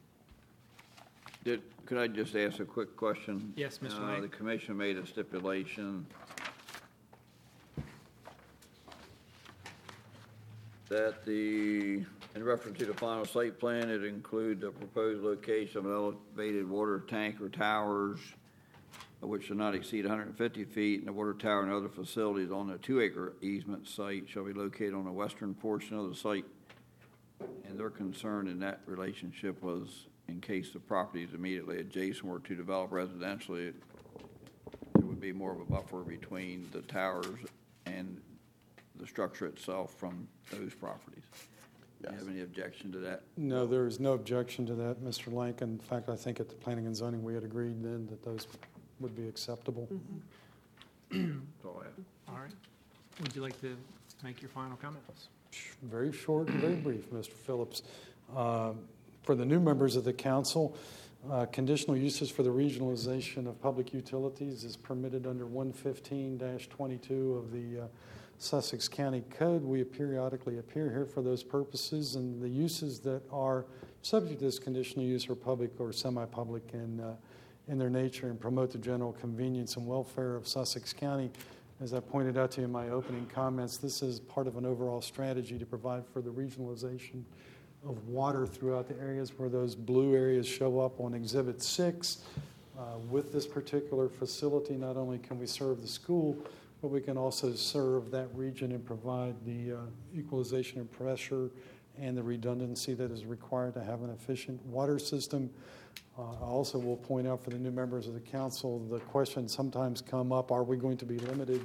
Did, could I just ask a quick question? Yes, Mister Uh, Lang. The commission made a stipulation that the, in reference to the final site plan, it include the proposed location of elevated water tank or towers, which shall not exceed one hundred fifty feet, and the water tower and other facilities on the two-acre easement site shall be located on the western portion of the site. And their concern in that relationship was, in case the properties immediately adjacent were to develop residentially, there would be more of a buffer between the towers and the structure itself from those properties. Do you have any objection to that? No, there is no objection to that, Mister Lankin. In fact, I think at the Planning and Zoning, we had agreed then that those would be acceptable. That's all I have. All right. Would you like to make your final comments? Very short and very brief, Mister Phillips. Uh, For the new members of the council, uh, conditional uses for the regionalization of public utilities is permitted under one fifteen twenty-two of the uh, Sussex County Code. We periodically appear here for those purposes, and the uses that are subject to this conditional use are public or semi-public in, uh, in their nature and promote the general convenience and welfare of Sussex County. As I pointed out to you in my opening comments, this is part of an overall strategy to provide for the regionalization of water throughout the areas where those blue areas show up on Exhibit six. Uh, with this particular facility, not only can we serve the school, but we can also serve that region and provide the uh, equalization of pressure and the redundancy that is required to have an efficient water system. Uh, I also will point out for the new members of the council, the questions sometimes come up, are we going to be limited?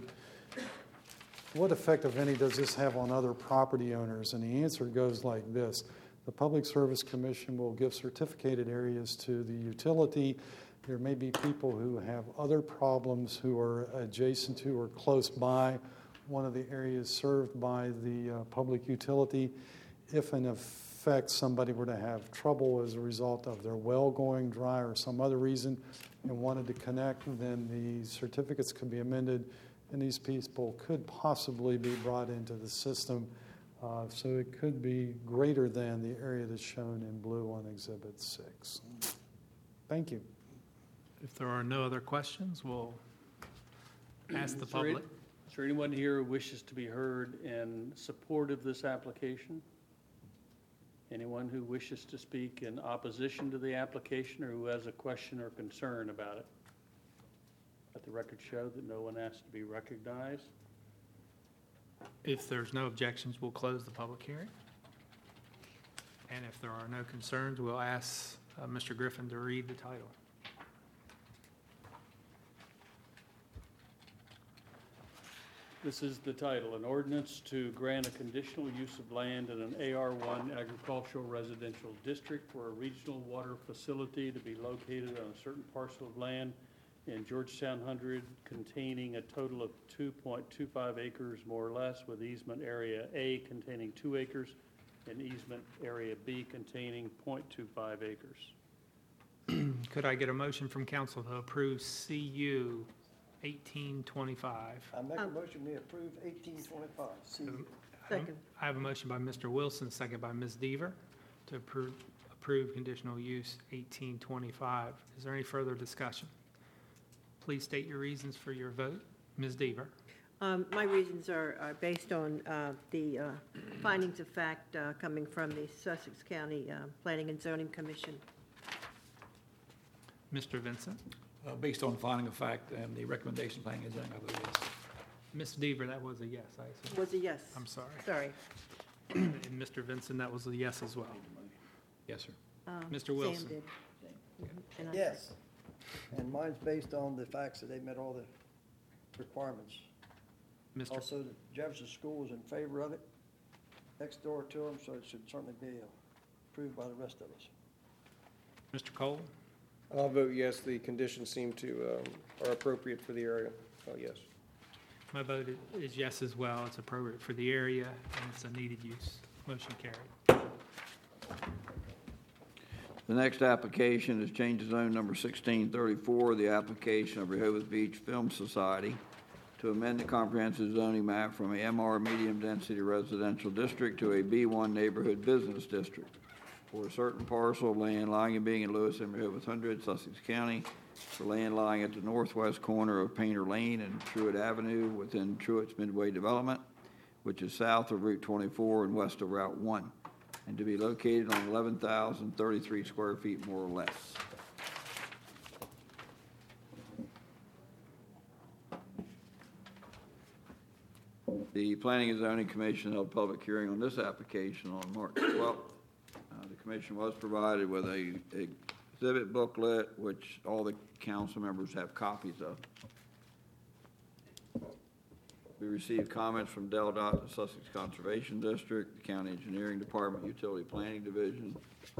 What effect, if any, does this have on other property owners? And the answer goes like this. The Public Service Commission will give certificated areas to the utility. There may be people who have other problems who are adjacent to or close by one of the areas served by the uh, public utility. If in effect somebody were to have trouble as a result of their well going dry or some other reason and wanted to connect, then the certificates could be amended and these people could possibly be brought into the system Uh, So it could be greater than the area that's shown in blue on Exhibit six. Thank you. If there are no other questions, we'll ask the Is there any- public. Is there anyone here who wishes to be heard in support of this application? Anyone who wishes to speak in opposition to the application or who has a question or concern about it? Let the record show that no one asked to be recognized. If there's no objections, we'll close the public hearing. And if there are no concerns, we'll ask uh, Mister Griffin to read the title. This is the title, an ordinance to grant a conditional use of land in an A R one agricultural residential district for a regional water facility to be located on a certain parcel of land in Georgetown Hundred containing a total of two point two five acres more or less, with easement area A containing two acres and easement area B containing zero point two five acres. Could I get a motion from council to approve C U eighteen twenty-five? I make a Um, motion, we approve eighteen twenty-five. See, Second. I have a motion by Mister Wilson, second by Miz Deaver, to approve, approve conditional use eighteen twenty-five. Is there any further discussion? Please state your reasons for your vote. Miz Deaver. Um, My reasons are, are based on uh, the uh, findings of fact uh, coming from the Sussex County uh, Planning and Zoning Commission. Mister Vincent. Uh, Based on finding of fact and the recommendation planning and zoning, I vote yes. Miz Deaver, that was a yes, I assume. Was a yes. I'm sorry. Sorry. And Mister Vincent, that was a yes as well. Yes, sir. Um, Mister Sam Wilson. did. Mhm. And I- yes. And mine's based on the facts that they met all the requirements. Mister Also, the Jefferson School is in favor of it, next door to them, so it should certainly be uh, approved by the rest of us. Mister Cole. I'll vote yes. The conditions seem to, um, are appropriate for the area. So yes. My vote i- is yes as well. It's appropriate for the area and it's a needed use. Motion carried. The next application is change of zone number sixteen thirty-four, the application of Rehoboth Beach Film Society to amend the comprehensive zoning map from a M R medium-density residential district to a B one neighborhood business district for a certain parcel of land lying and being in Lewis and Rehoboth Hundred, Sussex County, for land lying at the northwest corner of Painter Lane and Truett Avenue within Truett's Midway Development, which is south of Route twenty-four and west of Route one, and to be located on eleven thousand thirty-three square feet more or less. The Planning and Zoning Commission held a public hearing on this application on March twelfth. Uh, The commission was provided with a a exhibit booklet, which all the council members have copies of. We received comments from Del Dot, the Sussex Conservation District, the County Engineering Department, Utility Planning Division,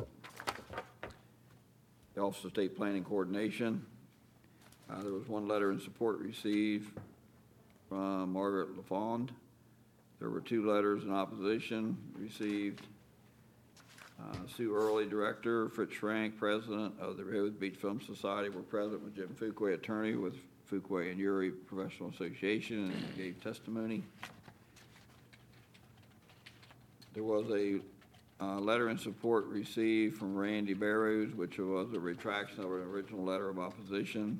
the Office of State Planning Coordination. Uh, there was one letter in support received from Margaret LaFond. There were two letters in opposition received. Uh, Sue Early, Director, Fritz Schrank, President of the Rehoboth Beach Film Society, were present with Jim Fuquay, attorney with Fuquay and Uri Professional Association, and gave testimony. There was a uh, letter in support received from Randy Barrows, which was a retraction of an original letter of opposition.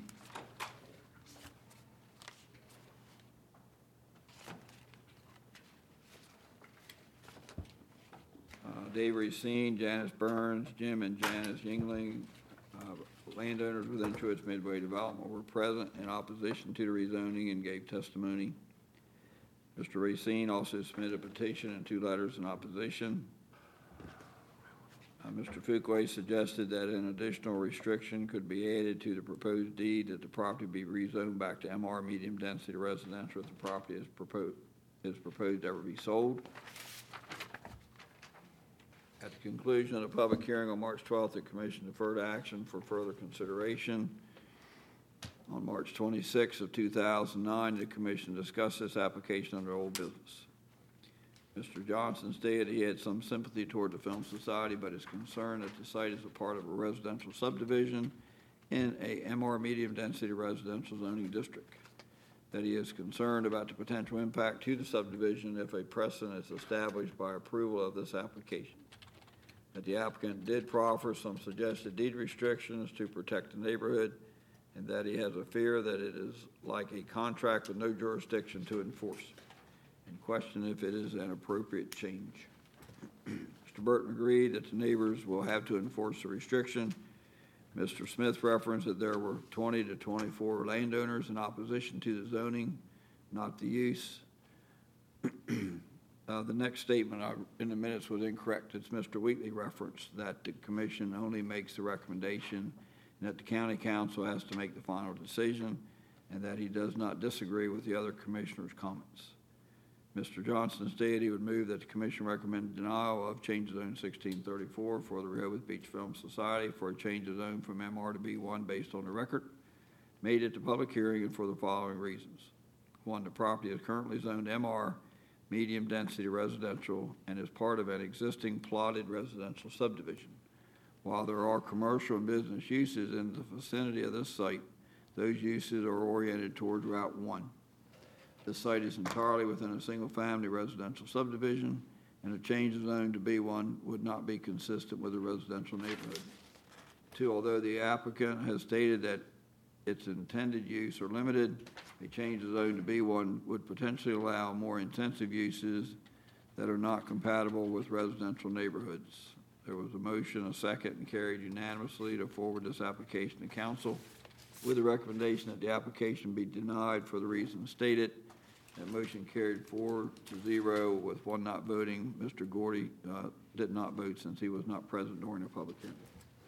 Uh, Dave Racine, Janice Burns, Jim and Janice Yingling, uh, landowners within Truett's Midway Development, were present in opposition to the rezoning and gave testimony. Mister Racine also submitted a petition and two letters in opposition. Uh, Mister Fuquay suggested that an additional restriction could be added to the proposed deed, that the property be rezoned back to M R medium density residential if the property is proposed, is proposed to ever be sold. At the conclusion of the public hearing on March twelfth, the commission deferred action for further consideration. On March twenty-sixth of two thousand nine, the commission discussed this application under old business. Mister Johnson stated he had some sympathy toward the Film Society, but is concerned that the site is a part of a residential subdivision in a M R medium density residential zoning district. that he is concerned about the potential impact to the subdivision if a precedent is established by approval of this application. That the applicant did proffer some suggested deed restrictions to protect the neighborhood, and that he has a fear that it is like a contract with no jurisdiction to enforce, and question if it is an appropriate change. Mister Burton agreed that the neighbors will have to enforce the restriction. Mister Smith referenced that there were twenty to twenty-four landowners in opposition to the zoning, not the use. Uh, the next statement I, in the minutes was incorrect. It's Mister Wheatley referenced that the commission only makes the recommendation and that the county council has to make the final decision, and that he does not disagree with the other commissioners' comments. Mister Johnson stated he would move that the commission recommend denial of change of zone sixteen thirty-four for the Rehoboth Beach Film Society for a change of zone from M R to B one based on the record made at the public hearing, and for the following reasons. One, the property is currently zoned M R, medium density residential, and is part of an existing plotted residential subdivision. While there are commercial and business uses in the vicinity of this site, those uses are oriented toward Route one. This site is entirely within a single-family residential subdivision, and a change of zone to B one would not be consistent with a residential neighborhood. Two, although the applicant has stated that its intended use are limited, a change of zone to B one would potentially allow more intensive uses that are not compatible with residential neighborhoods. There was a motion, a second, and carried unanimously to forward this application to council with the recommendation that the application be denied for the reasons stated. That motion carried four to zero with one not voting. Mister Gordy uh, did not vote since he was not present during the public hearing.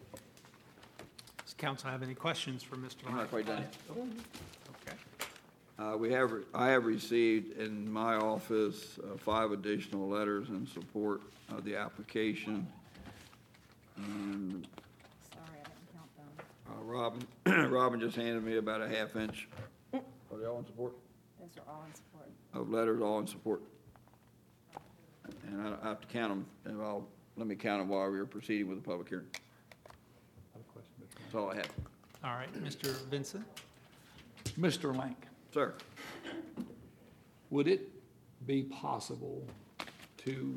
Does council have any questions for Mister I'm not quite done yet. Okay. Uh, we have, I have received in my office uh, five additional letters in support of the application. And Sorry, I didn't count them. uh, Robin, Robin just handed me about a half inch. Are they all in support? Those are all in support. Of letters, all in support. And I I have to count them, and I'll, let me count them while we are proceeding with the public hearing. That's all I have. All right, Mister Vincent? Mister Lank, Sir? would it be possible to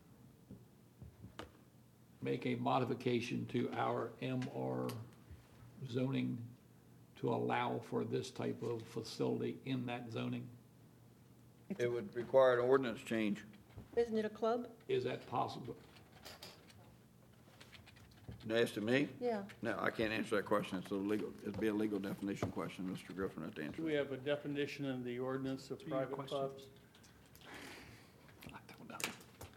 make a modification to our M R zoning to allow for this type of facility in that zoning? It would require an ordinance change. Isn't it a club? Is that possible? You asking me? Yeah. No, I can't answer that question. It's a legal, it'd be a legal definition question. Mister Griffin had to answer. Do we have a definition in the ordinance of To your private question. clubs? I don't know.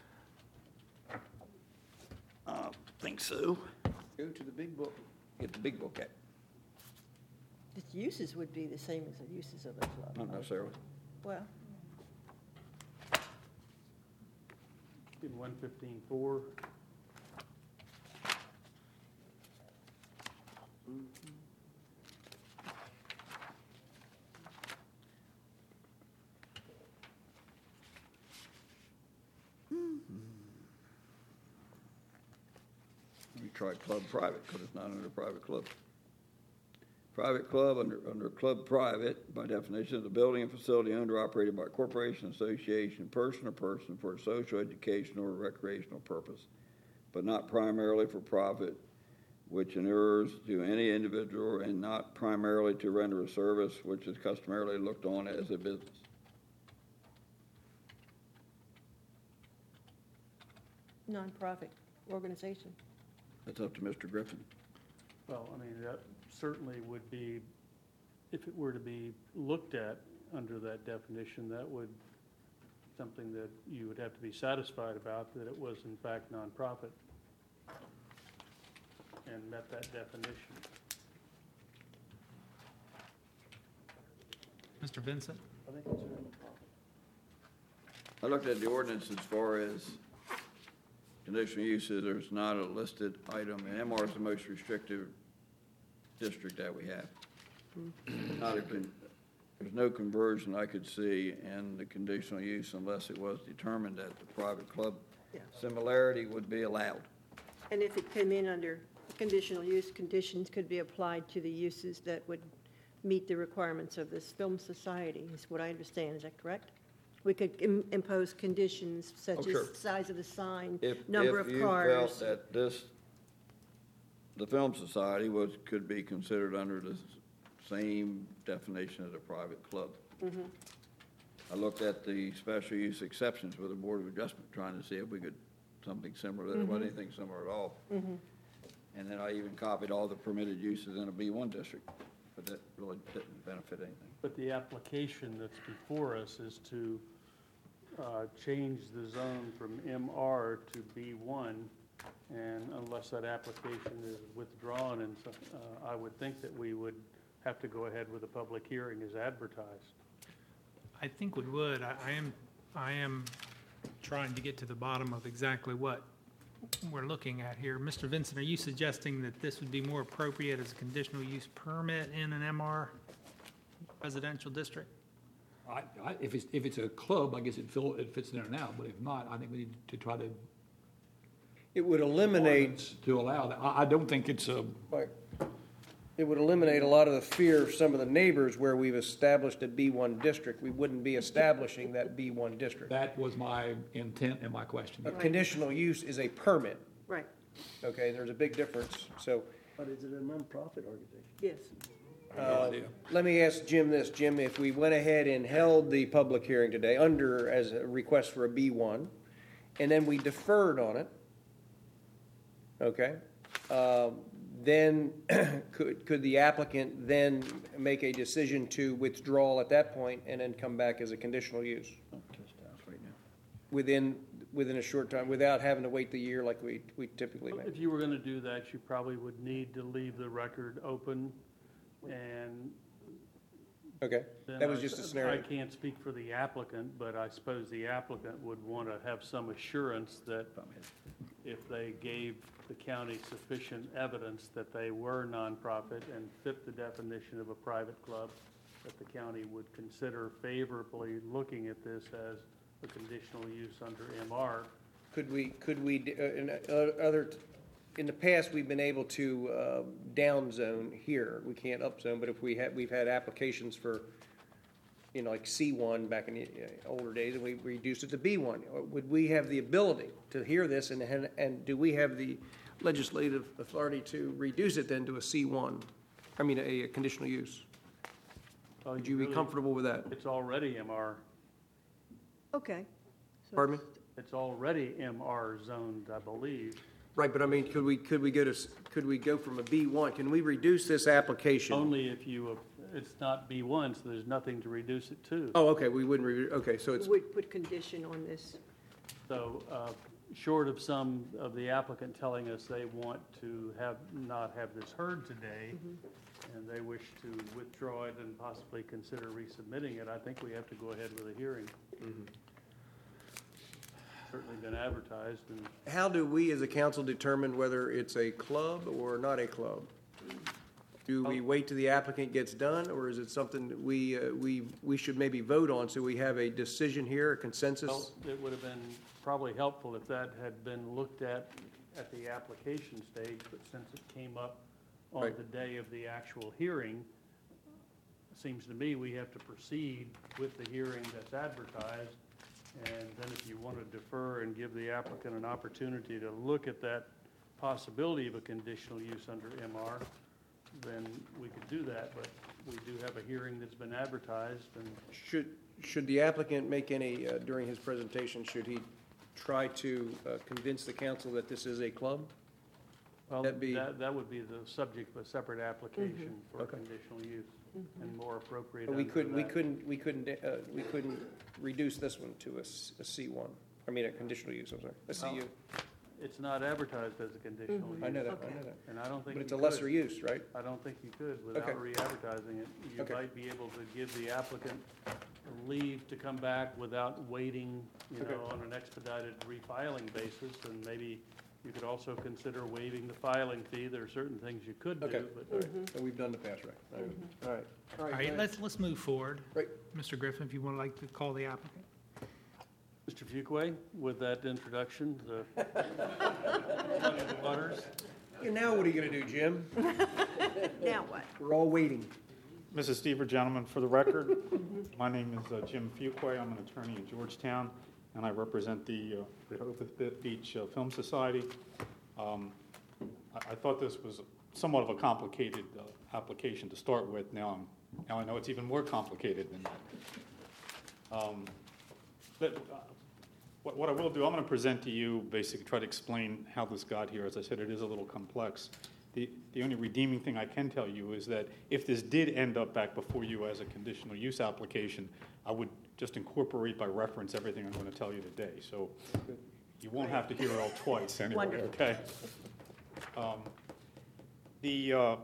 I think so. Go to the big book. Get the big book out. The uses would be the same as the uses of a club. Not necessarily. Well, In one fifteen four, We tried club private because it's not under private club. Private club, under, under club private, by definition, is a building and facility owned or operated by a corporation, association, person or person for a social, educational, or recreational purpose, but not primarily for profit, which inures to any individual, and not primarily to render a service which is customarily looked on as a business. nonprofit organization. That's up to Mister Griffin. well, I mean, that certainly would be, if it were to be looked at under that definition, that would, something that you would have to be satisfied about, that it was in fact nonprofit and met that definition. Mister Vincent? I think it's a nonprofit. I looked at the ordinance as far as conditional uses. There's not a listed item, and M R is the most restrictive district that we have. Not a, con- there's no conversion I could see in the conditional use unless it was determined that the private club Yeah. similarity would be allowed. And if it came in under conditional use, conditions could be applied to the uses that would meet the requirements of this film society, is what I understand. Is that correct? We could im- impose conditions such Oh, sure. as size of the sign, If, number if of you felt cars. that this, the Film Society was, could be considered under the same definition as a private club. Mm-hmm. I looked at the special use exceptions with the Board of Adjustment, trying to see if we could, something similar, there wasn't anything similar at all. Mm-hmm. And then I even copied all the permitted uses in a B one district, but that really didn't benefit anything. But the application that's before us is to uh, change the zone from M R to B one, and unless that application is withdrawn, and so, uh, I would think that we would have to go ahead with a public hearing as advertised. I think we would. I, I am, I am trying to get to the bottom of exactly what we're looking at here. Mister Vincent, are you suggesting that this would be more appropriate as a conditional use permit in an M R residential district? I, I, if it's, if it's a club, I guess it fill, it fits in there now, but if not, I think we need to try to. It would eliminate, To allow that. I, I don't think it's a, like, it would eliminate a lot of the fear of some of the neighbors where we've established a B one district. We wouldn't be establishing that B one district. that was my intent and my question. A conditional use is a permit, Right, okay? There's a big difference, so. But is it a nonprofit organization? yes. Uh, Let me ask Jim this. Jim, if we went ahead and held the public hearing today under, as a request for a B one, and then we deferred on it, okay? um, Then, could, could the applicant then make a decision to withdraw at that point and then come back as a conditional use? Within, within a short time, without having to wait the year like we, we typically make? If you were going to do that, you probably would need to leave the record open, and Okay, then that was I- just a scenario. I can't speak for the applicant, but I suppose the applicant would want to have some assurance that if they gave the county sufficient evidence that they were nonprofit and fit the definition of a private club, that the county would consider favorably looking at this as a conditional use under M R. Could we, could we, d- uh, in uh, other, in the past, we've been able to uh, down zone here. We can't up zone, but if we had, we've had applications for, you know, like C one back in the uh, older days, and we reduced it to B one. Uh, Would we have the ability to hear this, and, and- and do we have the legislative authority to reduce it then to a C one? I mean, a, a conditional use? Well, Would you be really- comfortable with that? It's already M R, Okay. So Pardon me? it's already M R zoned, I believe. Right, but I mean, could we, could we go to, s- could we go from a B one? Can we reduce this application? Only if you, uh, it's not B one, so there's nothing to reduce it to. Oh, okay, we wouldn't, re- okay, so it's, Would put condition on this. So, uh, short of some of the applicant telling us they want to have, not have this heard today, and they wish to withdraw it and possibly consider resubmitting it, I think we have to go ahead with a hearing. Certainly been advertised, and how do we as a council determine whether it's a club or not a club? Do we wait till the applicant gets done, or is it something that we, uh, we, we should maybe vote on so we have a decision here, a well, consensus? it would have been probably helpful if that had been looked at at the application stage, but since it came up on Right. the day of the actual hearing, it seems to me we have to proceed with the hearing that's advertised. And then if you want to defer and give the applicant an opportunity to look at that possibility of a conditional use under M R, then we could do that, but we do have a hearing that's been advertised, and Should, should the applicant make any, uh, during his presentation, should he try to uh, convince the council that this is a club? well, That'd be- that, that would be the subject of a separate application for Okay. conditional use and more appropriate But we under couldn't, we that. couldn't, we couldn't, uh, we couldn't reduce this one to a, s- a C one. I mean, a conditional use, I'm sorry, a C U. It's not advertised as a conditional use. I know that, I know that. And I don't think But you it's a could. lesser use, right? I don't think you could Okay. without re-advertising it. You Okay. might be able to give the applicant leave to come back without waiting, you Okay. know, on an expedited refiling basis, and maybe you could also consider waiving the filing fee. There are certain things you could Okay, do, all but right, so we've done the past, right? All right, all right. All right, let's, let's move forward. Right. Mister Griffin, if you would like to call the applicant. Mister Fuquay, with that introduction, the waters. And now what are you gonna do, Jim? Now what? We're all waiting. Missus Stever, gentlemen, for the record, my name is uh, Jim Fuquay. I'm an attorney in Georgetown, and I represent the uh, Rehoboth Beach uh, Film Society. Um, I, I thought this was somewhat of a complicated uh, application to start with. Now, I'm, now I know it's even more complicated than that. Um, but, uh, what, what I will do, I'm going to present to you, basically try to explain how this got here. As I said, it is a little complex. The, the only redeeming thing I can tell you is that if this did end up back before you as a conditional use application, I would just incorporate by reference everything I'm going to tell you today. So you won't have to hear it all twice anyway, Wonderful. okay? Um, the, uh,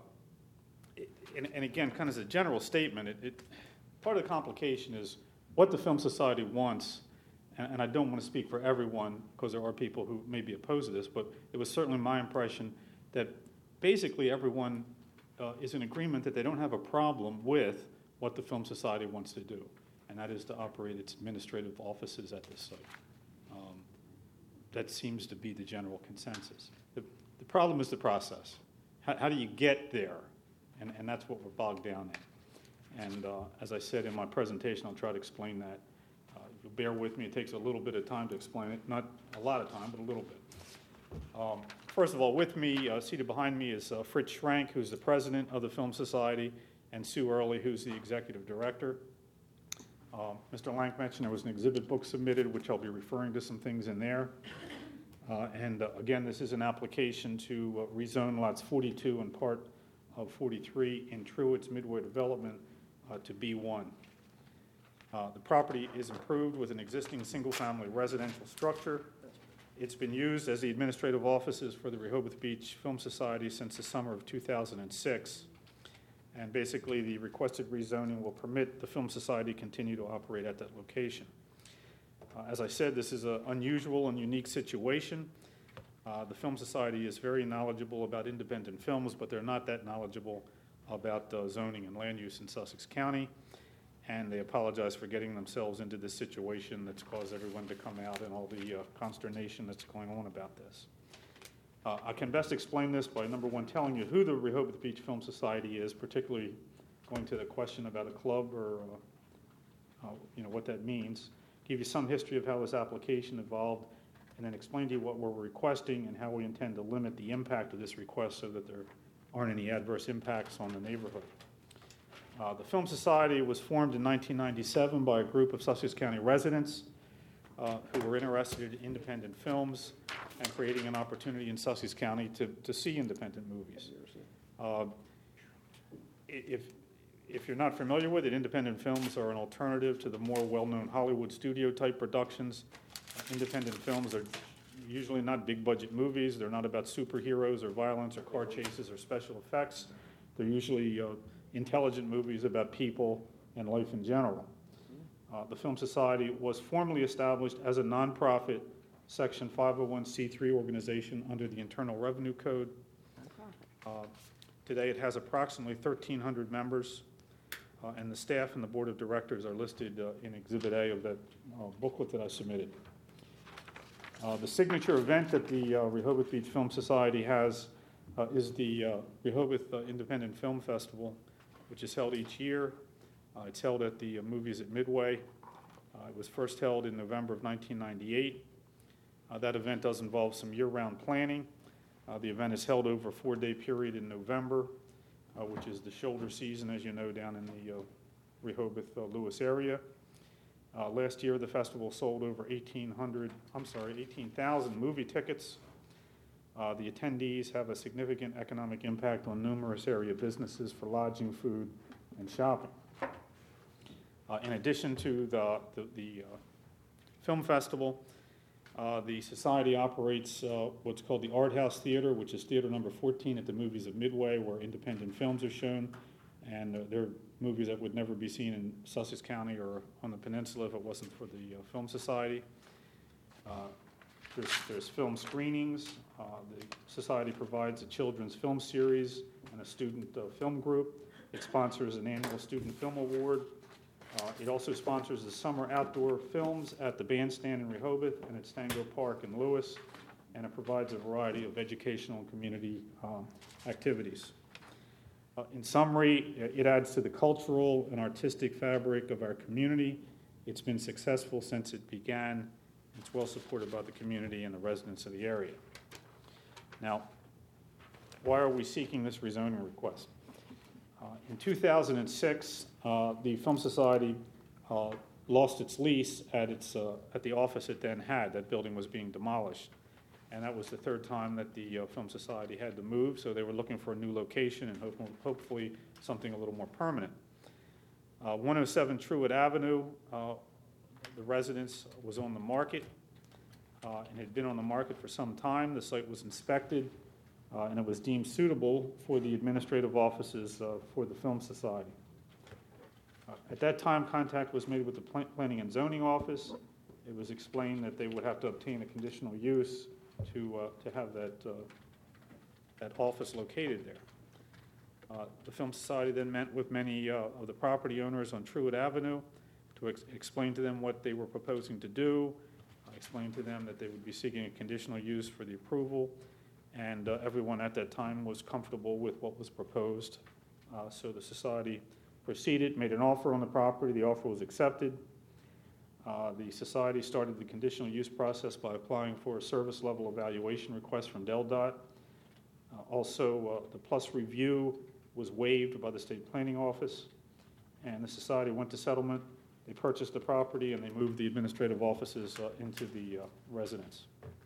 and, and again, kind of as a general statement, it, it, part of the complication is what the Film Society wants, and, and I don't want to speak for everyone because there are people who may be opposed to this, but it was certainly my impression that basically everyone uh, is in agreement that they don't have a problem with what the Film Society wants to do, and that is to operate its administrative offices at this site. Um, that seems to be the general consensus. The, the problem is the process. How, how do you get there? And, and that's what we're bogged down in. And uh, as I said in my presentation, I'll try to explain that. Uh, if you'll bear with me, it takes a little bit of time to explain it. Not a lot of time, but a little bit. Um, first of all, with me, uh, seated behind me, is uh, Fritz Schrank, who's the president of the Film Society, and Sue Early, who's the executive director. Uh, Mister Lank mentioned there was an exhibit book submitted, which I'll be referring to some things in there. Uh, and uh, again, this is an application to uh, rezone lots forty-two and part of forty-three in Truitt's Midway Development uh, to B one. Uh, the property is improved with an existing single-family residential structure. It's been used as the administrative offices for the Rehoboth Beach Film Society since the summer of two thousand six. And basically, the requested rezoning will permit the Film Society to continue to operate at that location. Uh, as I said, this is an unusual and unique situation. Uh, the Film Society is very knowledgeable about independent films, but they're not that knowledgeable about uh, zoning and land use in Sussex County. And they apologize for getting themselves into this situation that's caused everyone to come out and all the uh, consternation that's going on about this. Uh, I can best explain this by, number one, telling you who the Rehoboth Beach Film Society is, particularly going to the question about a club or, uh, uh, you know, what that means. Give you some history of how this application evolved, and then explain to you what we're requesting and how we intend to limit the impact of this request so that there aren't any adverse impacts on the neighborhood. Uh, the Film Society was formed in nineteen ninety-seven by a group of Sussex County residents uh, who were interested in independent films and creating an opportunity in Sussex County to, to see independent movies. Uh, if, if you're not familiar with it, independent films are an alternative to the more well-known Hollywood studio-type productions. Uh, independent films are usually not big-budget movies. They're not about superheroes or violence or car chases or special effects. They're usually uh, intelligent movies about people and life in general. Uh, the Film Society was formally established as a nonprofit Section five oh one c three organization under the Internal Revenue Code. Uh, today it has approximately thirteen hundred members, uh, and the staff and the board of directors are listed uh, in Exhibit A of that uh, booklet that I submitted. Uh, the signature event that the uh, Rehoboth Beach Film Society has uh, is the uh, Rehoboth uh, Independent Film Festival, which is held each year. Uh, it's held at the uh, Movies at Midway. Uh, it was first held in November of nineteen ninety-eight. Uh, that event does involve some year-round planning. Uh, the event is held over a four-day period in November, uh, which is the shoulder season, as you know, down in the uh, Rehoboth, uh, Lewis area. Uh, last year, the festival sold over eighteen hundred, I'm sorry, eighteen thousand movie tickets. Uh, the attendees have a significant economic impact on numerous area businesses for lodging, food, and shopping. Uh, in addition to the, the, the uh, film festival, uh, the Society operates uh, what's called the Art House Theater, which is theater number fourteen at the Movies of Midway, where independent films are shown. And uh, they're movies that would never be seen in Sussex County or on the peninsula if it wasn't for the uh, Film Society. Uh, there's, there's film screenings. Uh, the Society provides a children's film series and a student uh, film group. It sponsors an annual Student Film Award. Uh, it also sponsors the summer outdoor films at the Bandstand in Rehoboth and at Stango Park in Lewis, and it provides a variety of educational and community uh, activities. Uh, In summary, it adds to the cultural and artistic fabric of our community. It's been successful since it began. It's well supported by the community and the residents of the area. Now, why are we seeking this rezoning request? Uh, In two thousand six, uh, the Film Society uh, lost its lease at, its, uh, at the office it then had. That building was being demolished. And that was the third time that the uh, Film Society had to move, so they were looking for a new location and hope- hopefully something a little more permanent. Uh, one oh seven Truett Avenue, uh, the residence was on the market uh, and had been on the market for some time. The site was inspected, uh, and it was deemed suitable for the administrative offices uh, for the Film Society. Uh, At that time, contact was made with the Pla- Planning and Zoning Office. It was explained that they would have to obtain a conditional use to, uh, to have that, uh, that office located there. Uh, The Film Society then met with many uh, of the property owners on Truett Avenue to ex- explain to them what they were proposing to do, uh, explain to them that they would be seeking a conditional use for the approval, and uh, everyone at that time was comfortable with what was proposed. Uh, So the society proceeded, made an offer on the property. The offer was accepted. Uh, The society started the conditional use process by applying for a service level evaluation request from Del Dot. Uh, Also, uh, the plus review was waived by the state planning office, and the society went to settlement. They purchased the property, and they moved the administrative offices uh, into the uh, residence.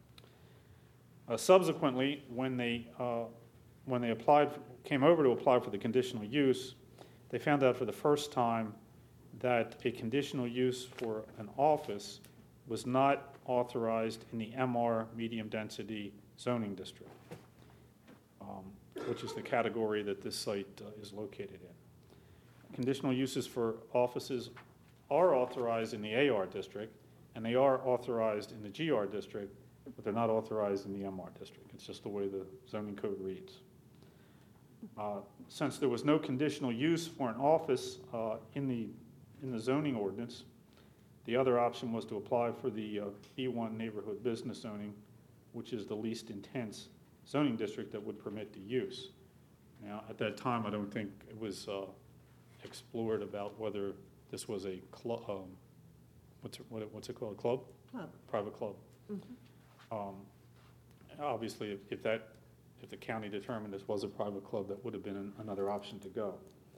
Uh, Subsequently, when they, uh, when they applied, came over to apply for the conditional use, they found out for the first time that a conditional use for an office was not authorized in the M R medium-density zoning district, um, which is the category that this site uh, is located in. Conditional uses for offices are authorized in the A R district, and they are authorized in the G R district, but they're not authorized in the M R district. It's just the way the zoning code reads. Uh, Since there was no conditional use for an office uh, in the in the zoning ordinance, the other option was to apply for the uh, B one neighborhood business zoning, which is the least intense zoning district that would permit the use. Now, at that time, I don't think it was uh, explored about whether this was a club, um, what's it, what, what's it called, a club? Club. Private club. Mhm. Um, Obviously, if, if that, if the county determined this was a private club, that would have been an, another option to go.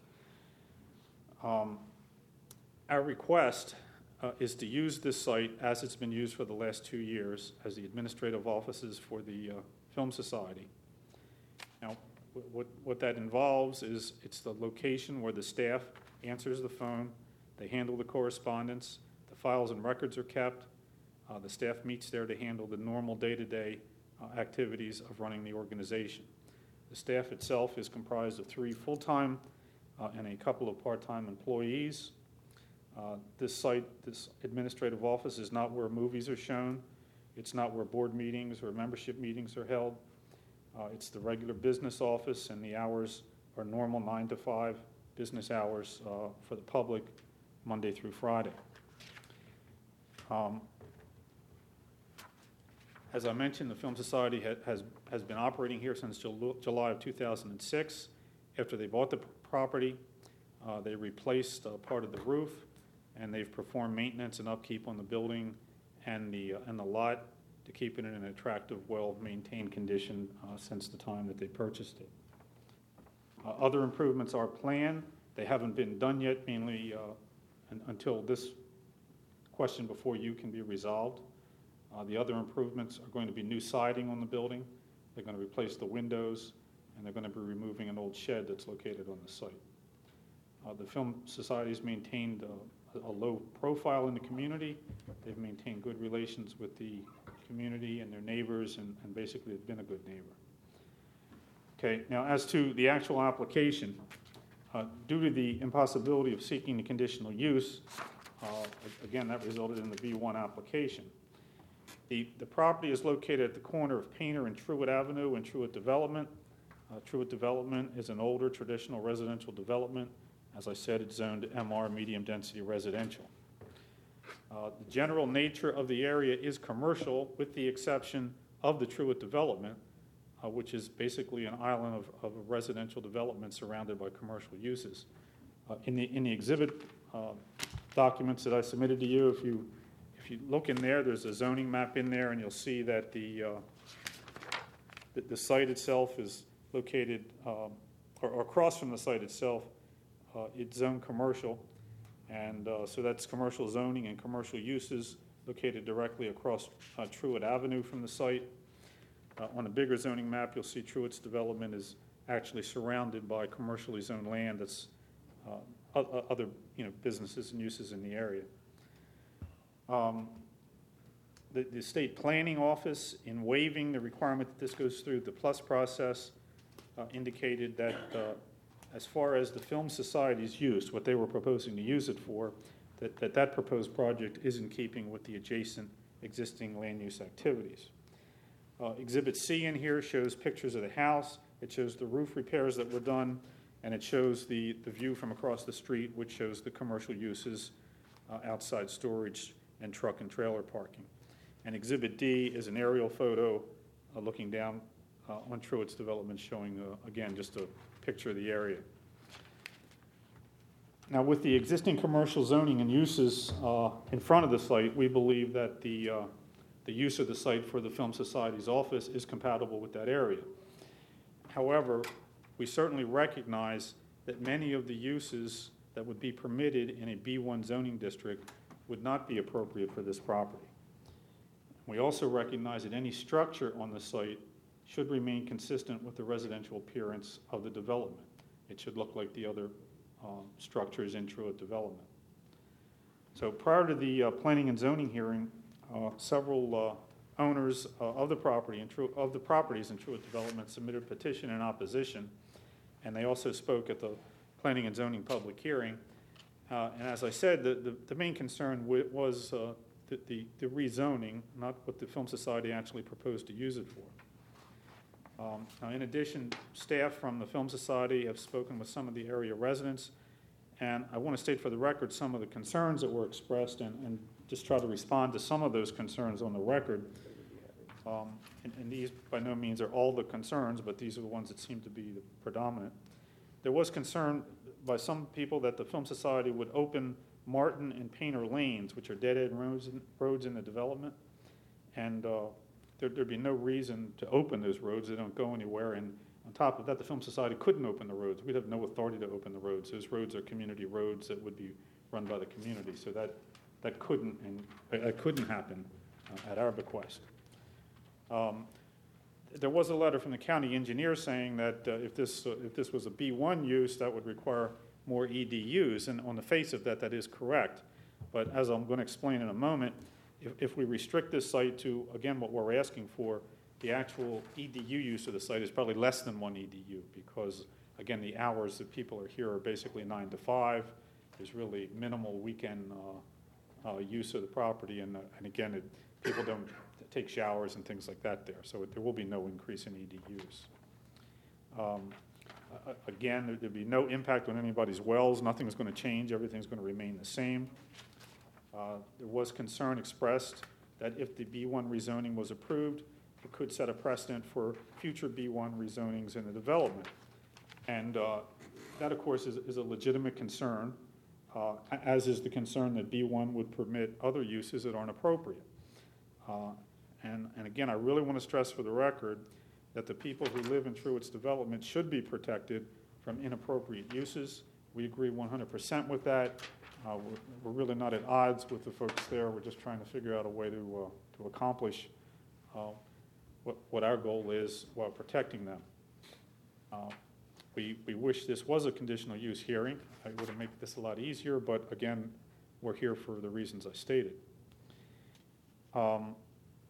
Um, Our request uh, is to use this site as it's been used for the last two years as the administrative offices for the uh, Film Society. Now, wh- what, what that involves is it's the location where the staff answers the phone, they handle the correspondence, the files and records are kept, uh, the staff meets there to handle the normal day-to-day uh, activities of running the organization. The staff itself is comprised of three full-time uh, and a couple of part-time employees. Uh, This site, this administrative office is not where movies are shown. It's not where board meetings or membership meetings are held. Uh, It's the regular business office, and the hours are normal nine to five business hours uh, for the public, Monday through Friday. Um, As I mentioned, the Film Society ha- has, has been operating here since Jul- July of two thousand six. After they bought the p- property, uh, they replaced uh, part of the roof, and they've performed maintenance and upkeep on the building and the, uh, and the lot to keep it in an attractive, well-maintained condition uh, since the time that they purchased it. Uh, Other improvements are planned. They haven't been done yet, mainly uh, un- until this question before you can be resolved. Uh, The other improvements are going to be new siding on the building. They're going to replace the windows, and they're going to be removing an old shed that's located on the site. Uh, The Film Society's maintained uh, a low profile in the community. They've maintained good relations with the community and their neighbors, and, and basically have been a good neighbor. Okay, now as to the actual application, uh, due to the impossibility of seeking the conditional use, uh, again, that resulted in the B one application. The, the property is located at the corner of Painter and Truett Avenue in Truett Development. Uh, Truett Development is an older traditional residential development. As I said, it's zoned M R, medium-density residential. Uh, The general nature of the area is commercial, with the exception of the Truett Development. uh, which is basically an island of, of a residential development surrounded by commercial uses. Uh, in the in the exhibit uh, documents that I submitted to you, if you if you look in there, there's a zoning map in there, and you'll see that the uh, the, the site itself is located, um, or, or across from the site itself, uh, it's zoned commercial, and uh, so that's commercial zoning and commercial uses located directly across uh, Truett Avenue from the site. Uh, on a bigger zoning map, you'll see Truett's development is actually surrounded by commercially zoned land that's uh, o- other you know businesses and uses in the area. Um, the, the state planning office, in waiving the requirement that this goes through the plus process, uh, indicated that uh, as far as the Film Society's use, what they were proposing to use it for, that that, that proposed project is in keeping with the adjacent existing land use activities. Uh, Exhibit C in here shows pictures of the house. It shows the roof repairs that were done, and it shows the, the view from across the street, which shows the commercial uses, uh, outside storage, and truck and trailer parking. And Exhibit D is an aerial photo uh, looking down uh, on Truett's development, showing, uh, again, just a picture of the area. Now, with the existing commercial zoning and uses uh, in front of the site, we believe that the uh, the use of the site for the Film Society's office is compatible with that area. However, we certainly recognize that many of the uses that would be permitted in a B one zoning district would not be appropriate for this property. We also recognize that any structure on the site should remain consistent with the residential appearance of the development. It should look like the other um, structures in Truett development. So prior to the uh, planning and zoning hearing, Uh, several uh, owners uh, of the property and Tru- of the properties in Truett Development submitted a petition in opposition, and they also spoke at the planning and zoning public hearing. Uh, and as I said, the, the, the main concern w- was uh, the, the, the rezoning, not what the Film Society actually proposed to use it for. Um, now, in addition, staff from the Film Society have spoken with some of the area residents, and I want to state for the record some of the concerns that were expressed, and, and just try to respond to some of those concerns on the record. Um, and, and these, by no means, are all the concerns, but these are the ones that seem to be the predominant. There was concern by some people that the Film Society would open Martin and Painter Lanes, which are dead-end roads in, roads in the development, and uh, there, there'd be no reason to open those roads. They don't go anywhere, and on top of that, the Film Society couldn't open the roads. We'd have no authority to open the roads. Those roads are community roads that would be run by the community, so that That couldn't and uh, couldn't happen uh, at our bequest. Um, there was a letter from the county engineer saying that uh, if this uh, if this was a B one use, that would require more E D Us, and on the face of that, that is correct. But as I'm going to explain in a moment, if, if we restrict this site to, again, what we're asking for, the actual E D U use of the site is probably less than one E D U because, again, the hours that people are here are basically nine to five. There's really minimal weekend Uh, Uh, use of the property, and, uh, and again, it, people don't take showers and things like that there, so it, there will be no increase in E D Us. Um, uh, again, there, there'd be no impact on anybody's wells. Nothing's going to change. Everything's going to remain the same. Uh, there was concern expressed that if the B one rezoning was approved, it could set a precedent for future B one rezonings in the development, and uh, that, of course, is, is a legitimate concern. Uh, as is the concern that B one would permit other uses that aren't appropriate. Uh, and, and again, I really want to stress for the record that the people who live in Truett's development should be protected from inappropriate uses. We agree one hundred percent with that. Uh, we're, we're really not at odds with the folks there. We're just trying to figure out a way to, uh, to accomplish uh, what, what our goal is while protecting them. Uh, We, we wish this was a conditional use hearing. I would have made this a lot easier, but again, we're here for the reasons I stated. Um,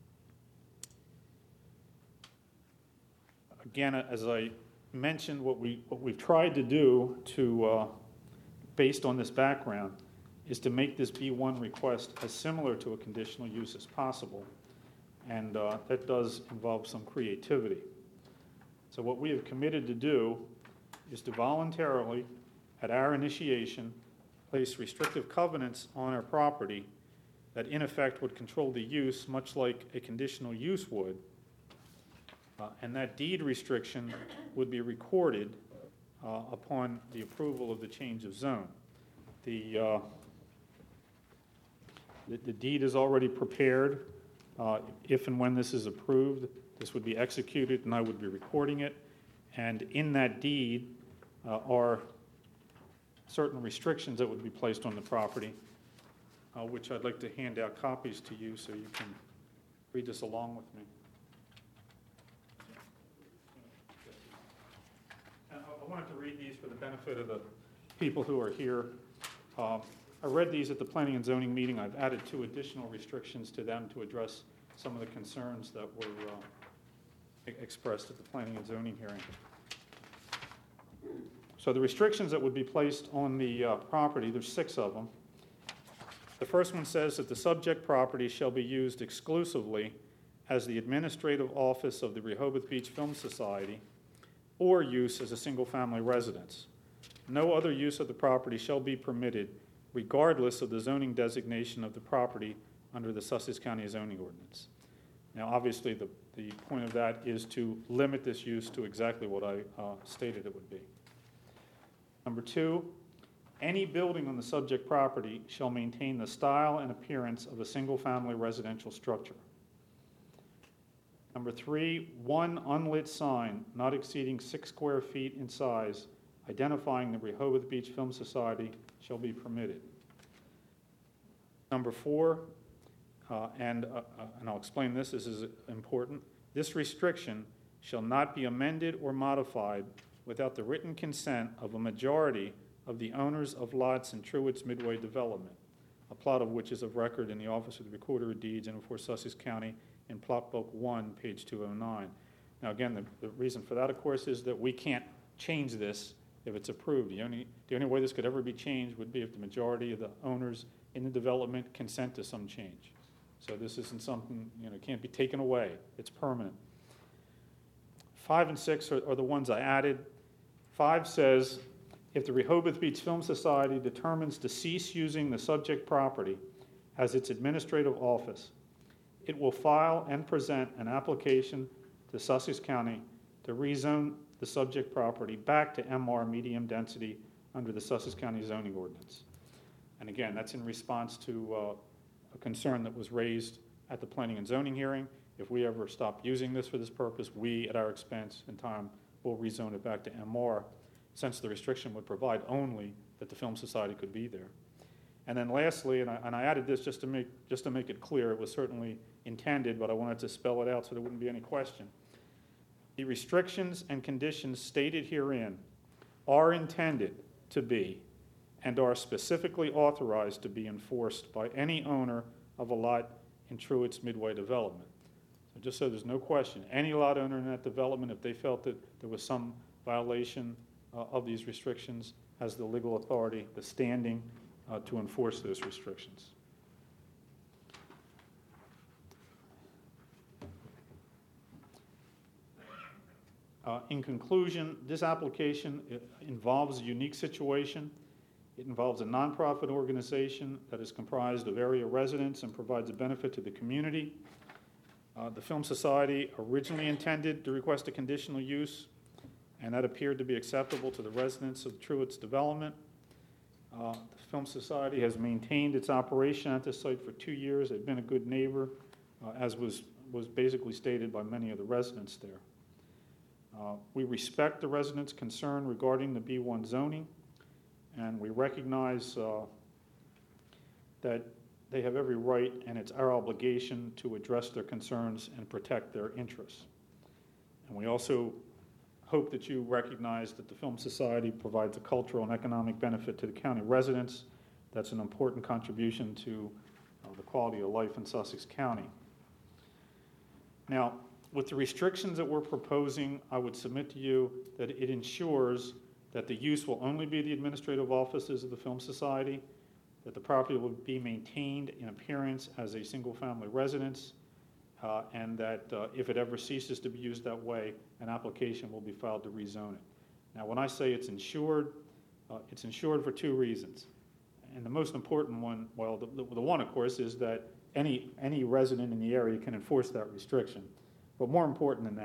again, as I mentioned, what, we, what we've tried to do to, uh, based on this background, is to make this B one request as similar to a conditional use as possible, and uh, that does involve some creativity. So what we have committed to do is to voluntarily, at our initiation, place restrictive covenants on our property that in effect would control the use much like a conditional use would, Uh, And that deed restriction would be recorded uh, upon the approval of the change of zone. The, uh, the the deed is already prepared. Uh, If and when this is approved, this would be executed, and I would be recording it. And in that deed uh, are certain restrictions that would be placed on the property, uh, which I'd like to hand out copies to you so you can read this along with me. And I I wanted to read these for the benefit of the people who are here. Um, I read these at the Planning and Zoning meeting. I've added two additional restrictions to them to address some of the concerns that were uh, e- expressed at the Planning and Zoning hearing. So the restrictions that would be placed on the uh, property, there's six of them. The first one says that the subject property shall be used exclusively as the administrative office of the Rehoboth Beach Film Society or use as a single-family residence. No other use of the property shall be permitted regardless of the zoning designation of the property under the Sussex County zoning ordinance. Now, obviously, the, the point of that is to limit this use to exactly what I uh, stated it would be. Number two, any building on the subject property shall maintain the style and appearance of a single-family residential structure. Number three, one unlit sign not exceeding six square feet in size identifying the Rehoboth Beach Film Society shall be permitted. Number four, uh, and, uh, uh, and I'll explain this, this is important, this restriction shall not be amended or modified without the written consent of a majority of the owners of lots in Truitt's Midway development, a plot of which is of record in the Office of the Recorder of Deeds and for Sussex County in Plot Book one, page two oh nine. Now, again, the, the reason for that, of course, is that we can't change this if it's approved. The only, the only way this could ever be changed would be if the majority of the owners in the development consent to some change. So this isn't something, you know, can't be taken away. It's permanent. Five and six are, are the ones I added. Five says, if the Rehoboth Beach Film Society determines to cease using the subject property as its administrative office, it will file and present an application to Sussex County to rezone the subject property back to M R medium density under the Sussex County zoning ordinance. And again, that's in response to uh, a concern that was raised at the Planning and Zoning hearing. If we ever stop using this for this purpose, we, at our expense and time, will rezone it back to M R, since the restriction would provide only that the Film Society could be there. And then lastly, and I, and I added this just to make just to make it clear, it was certainly intended, but I wanted to spell it out so there wouldn't be any question. The restrictions and conditions stated herein are intended to be and are specifically authorized to be enforced by any owner of a lot in Truitt's Midway development. So just so there's no question, any lot owner in that development, if they felt that there was some violation uh, of these restrictions, has the legal authority, the standing uh, to enforce those restrictions. Uh, in conclusion, this application uh, involves a unique situation. It involves a nonprofit organization that is comprised of area residents and provides a benefit to the community. Uh, the Film Society originally intended to request a conditional use, and that appeared to be acceptable to the residents of Truitt's development. Uh, the Film Society has maintained its operation at this site for two years. They've been a good neighbor, uh, as was, was basically stated by many of the residents there. Uh, we respect the residents' concern regarding the B one zoning, and we recognize uh, that they have every right, and it's our obligation to address their concerns and protect their interests. And we also hope that you recognize that the Film Society provides a cultural and economic benefit to the county residents. That's an important contribution to uh, the quality of life in Sussex County. Now, with the restrictions that we're proposing, I would submit to you that it ensures that the use will only be the administrative offices of the Film Society, that the property will be maintained in appearance as a single-family residence, uh, and that uh, if it ever ceases to be used that way, an application will be filed to rezone it. Now, when I say it's insured, uh, it's insured for two reasons. And the most important one, well, the, the, the one, of course, is that any, any resident in the area can enforce that restriction. But more important than that,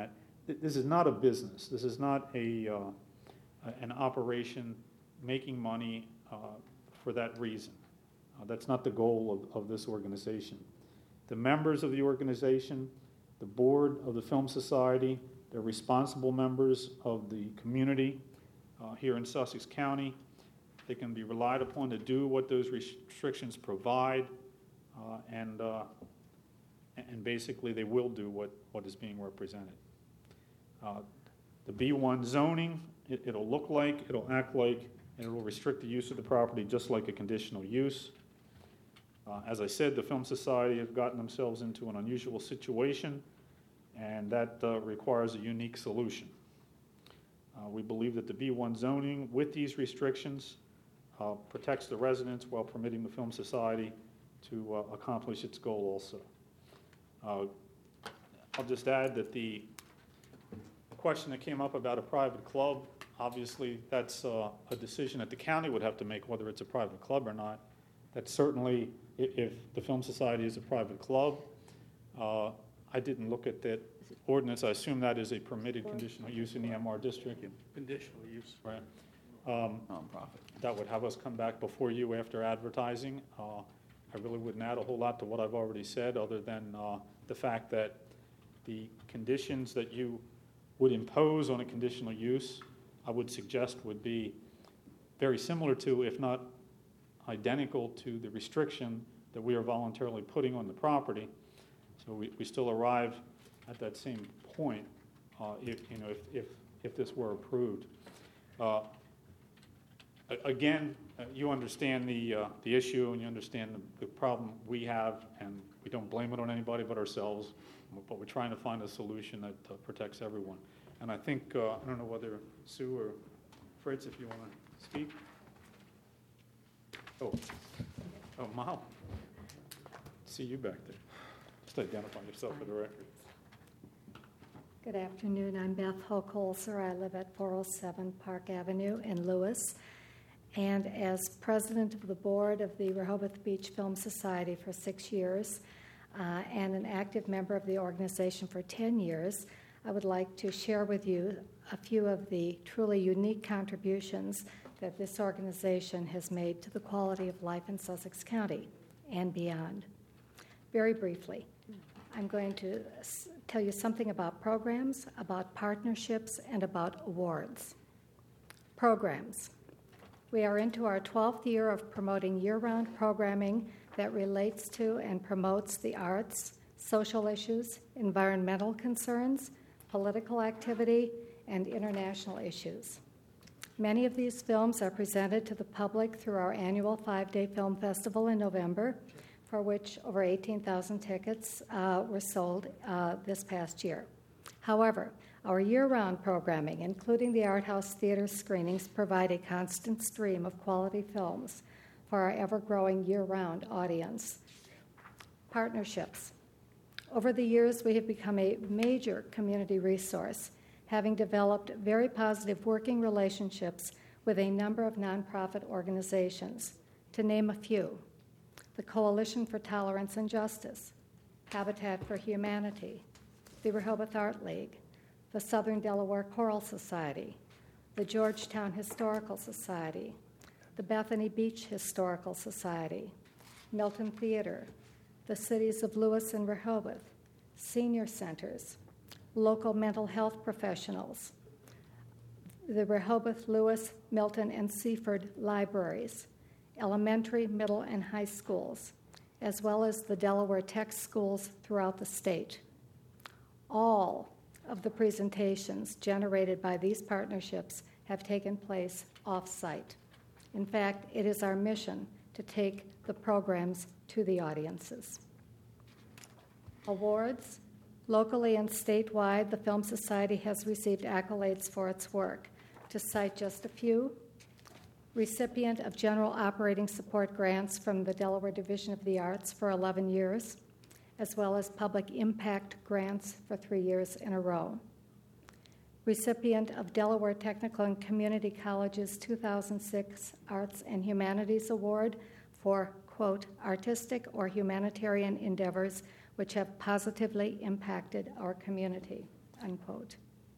th- this is not a business. This is not a, uh, a- an operation making money uh, for that reason. Uh, That's not the goal of, of this organization. The members of the organization, the board of the Film Society, they're responsible members of the community uh, here in Sussex County. They can be relied upon to do what those restrictions provide, uh, and uh, and basically they will do what, what is being represented. Uh, the B one zoning, it, it'll look like, it'll act like, and it will restrict the use of the property just like a conditional use. Uh, as I said, the Film Society have gotten themselves into an unusual situation, and that uh, requires a unique solution. Uh, we believe that the B one zoning, with these restrictions, uh, protects the residents while permitting the Film Society to uh, accomplish its goal also. Uh, I'll just add that the question that came up about a private club, obviously that's uh, a decision that the county would have to make whether it's a private club or not. That certainly, if, if the Film Society is a private club, uh, I didn't look at that ordinance. I assume that is a permitted conditional use in the M R district. Conditional use. Right. Um, Nonprofit. That would have us come back before you after advertising. Uh, I really wouldn't add a whole lot to what I've already said, other than uh, the fact that the conditions that you would impose on a conditional use, I would suggest would be very similar to, if not identical to, the restriction that we are voluntarily putting on the property. So we, we still arrive at that same point, uh, if, you know, if, if, if this were approved. Uh, a- again, uh, you understand the, uh, the issue, and you understand the, the problem we have, and we don't blame it on anybody but ourselves, but we're trying to find a solution that uh, protects everyone. And I think, uh, I don't know whether Sue or Fritz, if you want to speak. Oh, oh, Mal. See you back there. Just identify yourself for the record. Good afternoon, I'm Beth Hochholzer. I live at four oh seven Park Avenue in Lewis. And as president of the board of the Rehoboth Beach Film Society for six years uh, and an active member of the organization for ten years, I would like to share with you a few of the truly unique contributions that this organization has made to the quality of life in Sussex County and beyond. Very briefly, I'm going to s- tell you something about programs, about partnerships, and about awards. Programs. We are into our twelfth year of promoting year-round programming that relates to and promotes the arts, social issues, environmental concerns, political activity, and international issues. Many of these films are presented to the public through our annual five-day film festival in November, for which over eighteen thousand tickets uh, were sold uh, this past year. However, our year-round programming, including the Art House Theater screenings, provide a constant stream of quality films for our ever-growing year-round audience. Partnerships. Over the years, we have become a major community resource, having developed very positive working relationships with a number of nonprofit organizations. To name a few: the Coalition for Tolerance and Justice, Habitat for Humanity, the Rehoboth Art League, the Southern Delaware Choral Society, the Georgetown Historical Society, the Bethany Beach Historical Society, Milton Theater, the cities of Lewis and Rehoboth, senior centers, local mental health professionals, the Rehoboth, Lewis, Milton, and Seaford libraries, elementary, middle, and high schools, as well as the Delaware Tech schools throughout the state. All of the presentations generated by these partnerships have taken place off-site. In fact, it is our mission to take the programs to the audiences. Awards. Locally and statewide, the Film Society has received accolades for its work. To cite just a few: recipient of General Operating Support grants from the Delaware Division of the Arts for eleven years, as well as Public Impact grants for three years in a row. Recipient of Delaware Technical and Community College's two thousand six Arts and Humanities Award for, quote, artistic or humanitarian endeavors which have positively impacted our community, unquote.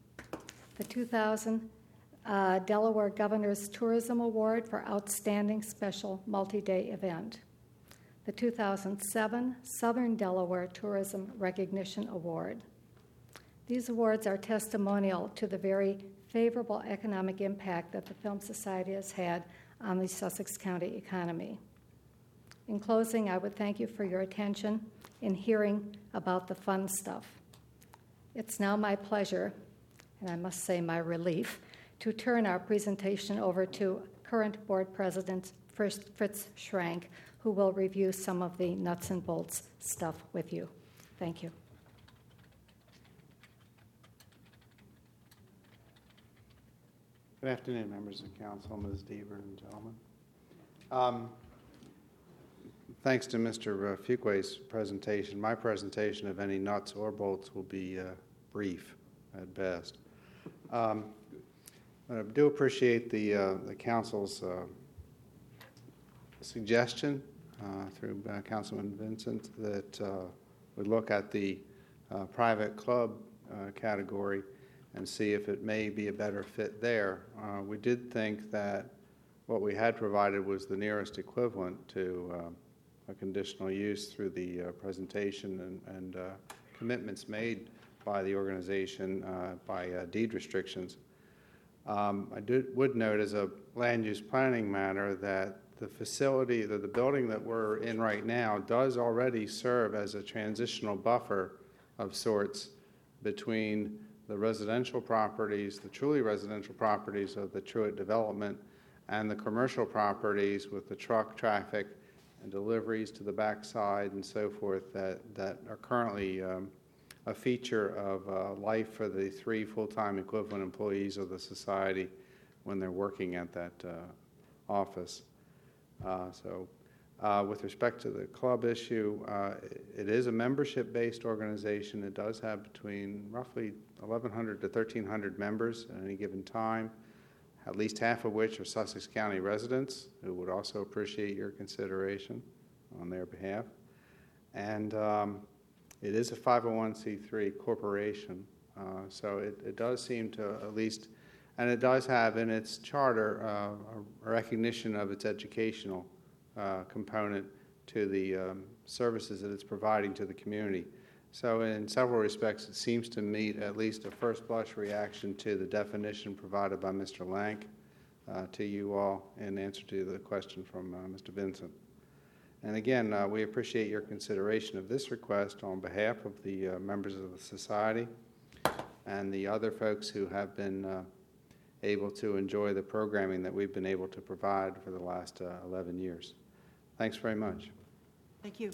the two thousand uh, Delaware Governor's Tourism Award for Outstanding Special Multi-Day Event, the two thousand seven Southern Delaware Tourism Recognition Award. These awards are testimonial to the very favorable economic impact that the Film Society has had on the Sussex County economy. In closing, I would thank you for your attention in hearing about the fun stuff. It's now my pleasure, and I must say my relief, to turn our presentation over to current Board President Fritz Schrank, who will review some of the nuts and bolts stuff with you. Thank you. Good afternoon, members of council, Miz Deaver and gentlemen. Um, thanks to Mister Fuquay's presentation, my presentation of any nuts or bolts will be uh, brief at best. Um, I do appreciate the, uh, the council's uh, suggestion uh, through uh, Councilman Vincent that uh, we look at the uh, private club uh, category and see if it may be a better fit there. Uh, we did think that what we had provided was the nearest equivalent to uh, a conditional use through the uh, presentation and, and uh, commitments made by the organization uh, by uh, deed restrictions. Um, I did, would note as a land use planning matter that the facility, that the building that we're in right now does already serve as a transitional buffer of sorts between the residential properties, the truly residential properties of the Truett development, and the commercial properties with the truck traffic and deliveries to the backside and so forth that, that are currently um, a feature of uh, life for the three full-time equivalent employees of the society when they're working at that uh, office. Uh, so uh, with respect to the club issue, uh, it is a membership-based organization. It does have between roughly eleven hundred to thirteen hundred members at any given time, at least half of which are Sussex County residents who would also appreciate your consideration on their behalf. And um, it is a five oh one c three corporation, uh, so it, it does seem to at least, and it does have in its charter uh, a recognition of its educational uh, component to the um, services that it's providing to the community. So in several respects, it seems to meet at least a first blush reaction to the definition provided by Mister Lank uh, to you all in answer to the question from uh, Mister Vincent. And again, uh, we appreciate your consideration of this request on behalf of the uh, members of the society and the other folks who have been uh, able to enjoy the programming that we've been able to provide for the last uh, eleven years. Thanks very much. Thank you.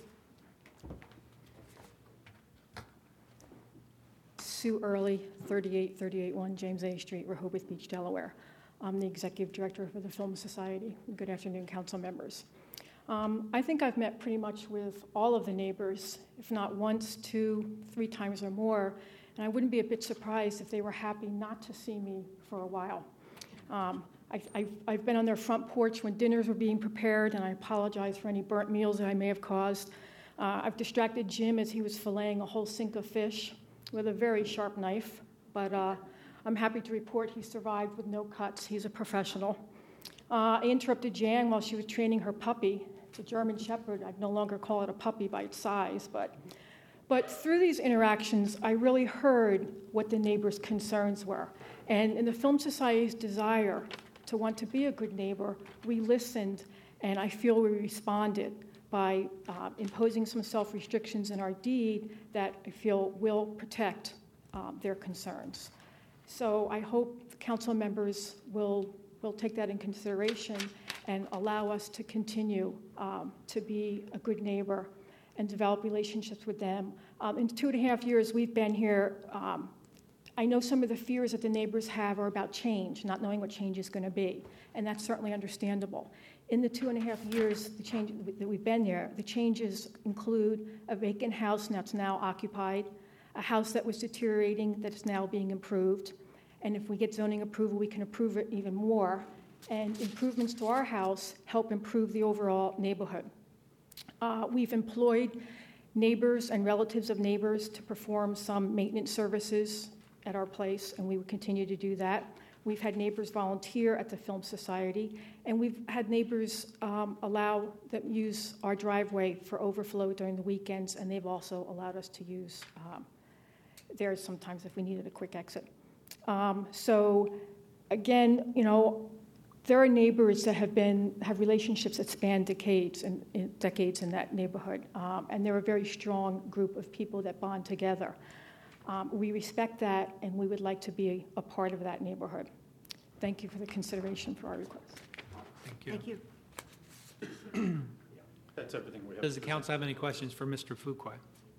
Sue Early, thirty-eight thirty-eight one James A. Street, Rehoboth Beach, Delaware. I'm the Executive Director for the Film Society. Good afternoon, council members. Um, I think I've met pretty much with all of the neighbors, if not once, two, three times or more, and I wouldn't be a bit surprised if they were happy not to see me for a while. Um, I, I've, I've been on their front porch when dinners were being prepared, and I apologize for any burnt meals that I may have caused. Uh, I've distracted Jim as he was filleting a whole sink of fish with a very sharp knife, but uh, I'm happy to report he survived with no cuts. He's a professional. Uh, I interrupted Jan while she was training her puppy. It's a German Shepherd. I'd no longer call it a puppy by its size, but but through these interactions, I really heard what the neighbors' concerns were. And in the Film Society's desire to want to be a good neighbor, we listened, and I feel we responded by uh, imposing some self-restrictions in our deed that I feel will protect um, their concerns. So I hope the council members will, will take that in consideration and allow us to continue um, to be a good neighbor and develop relationships with them. Um, in two and a half years we've been here, um, I know some of the fears that the neighbors have are about change, not knowing what change is going to be, and that's certainly understandable. In the two and a half years the change that we've been there, the changes include a vacant house that's now occupied, a house that was deteriorating that is now being improved, and if we get zoning approval, we can improve it even more, and improvements to our house help improve the overall neighborhood. Uh, we've employed neighbors and relatives of neighbors to perform some maintenance services at our place, and we would continue to do that. We've had neighbors volunteer at the Film Society, and we've had neighbors um, allow that use our driveway for overflow during the weekends, and they've also allowed us to use um, theirs sometimes if we needed a quick exit. Um, so, again, you know, there are neighbors that have been have relationships that span decades and in, decades in that neighborhood, um, and they're a very strong group of people that bond together. Um, we respect that, and we would like to be a part of that neighborhood. Thank you for the consideration for our request. Thank you. Thank you. That's everything we have. Does the council have any questions for Mister Fuqua?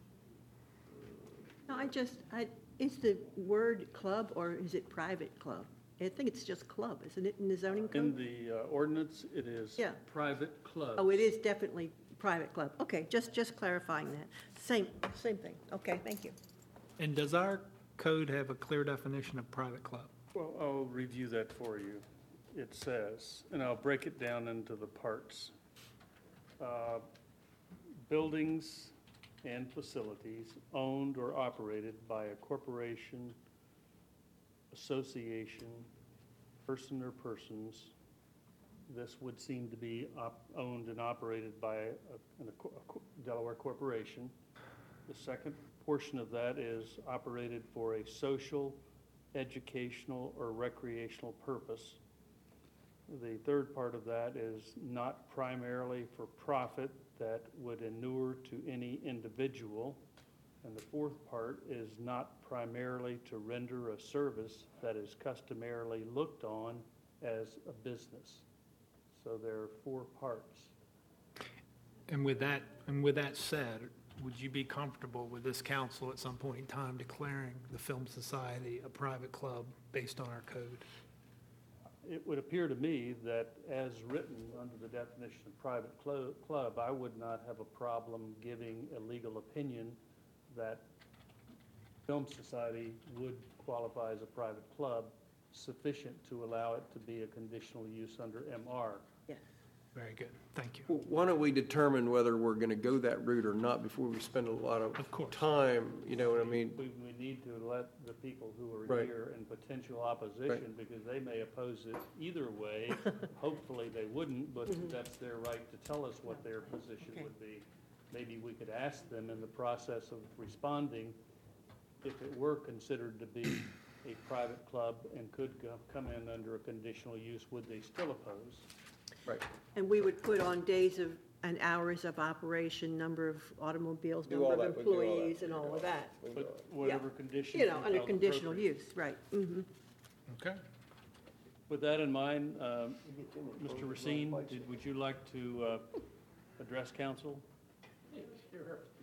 No, I just, I, is the word club or is it private club? I think it's just club, isn't it, in the zoning In code? the uh, ordinance, it is Yeah. private clubs. Oh, it is definitely private club. Okay, just, just clarifying that. Same, same thing. Okay, thank you. And does our code have a clear definition of private club? Well, I'll review that for you. It says, and I'll break it down into the parts. Uh, Buildings and facilities owned or operated by a corporation, association, person or persons. This would seem to be op- owned and operated by a, an- a co- a co- Delaware corporation. The second portion of that is operated for a social, educational, or recreational purpose. The third part of that is not primarily for profit that would inure to any individual. And the fourth part is not primarily to render a service that is customarily looked on as a business. So there are four parts. And with that, and with that said, would you be comfortable with this council at some point in time declaring the Film Society a private club based on our code? It would appear to me that as written under the definition of private clo- club, I would not have a problem giving a legal opinion that Film Society would qualify as a private club, sufficient to allow it to be a conditional use under M R. Yes. Very good, thank you. Well, why don't we determine whether we're going to go that route or not before we spend a lot of Of course. time, you know what I mean? We, we need to let the people who are Right. here in potential opposition, because they may oppose it either way. Hopefully they wouldn't, but that's their right to tell us what their position Okay. would be. Maybe we could ask them in the process of responding, if it were considered to be a private club and could go, come in under a conditional use, would they still oppose? Right. And we would put on days of, and hours of operation, number of automobiles, Do all number of that, we do all that. employees, and all of that. But whatever conditions. You know, we under felt conditional appropriate. use, right. Mhm. Okay. With that in mind, uh, Mister Racine, did- would you like to uh, address council?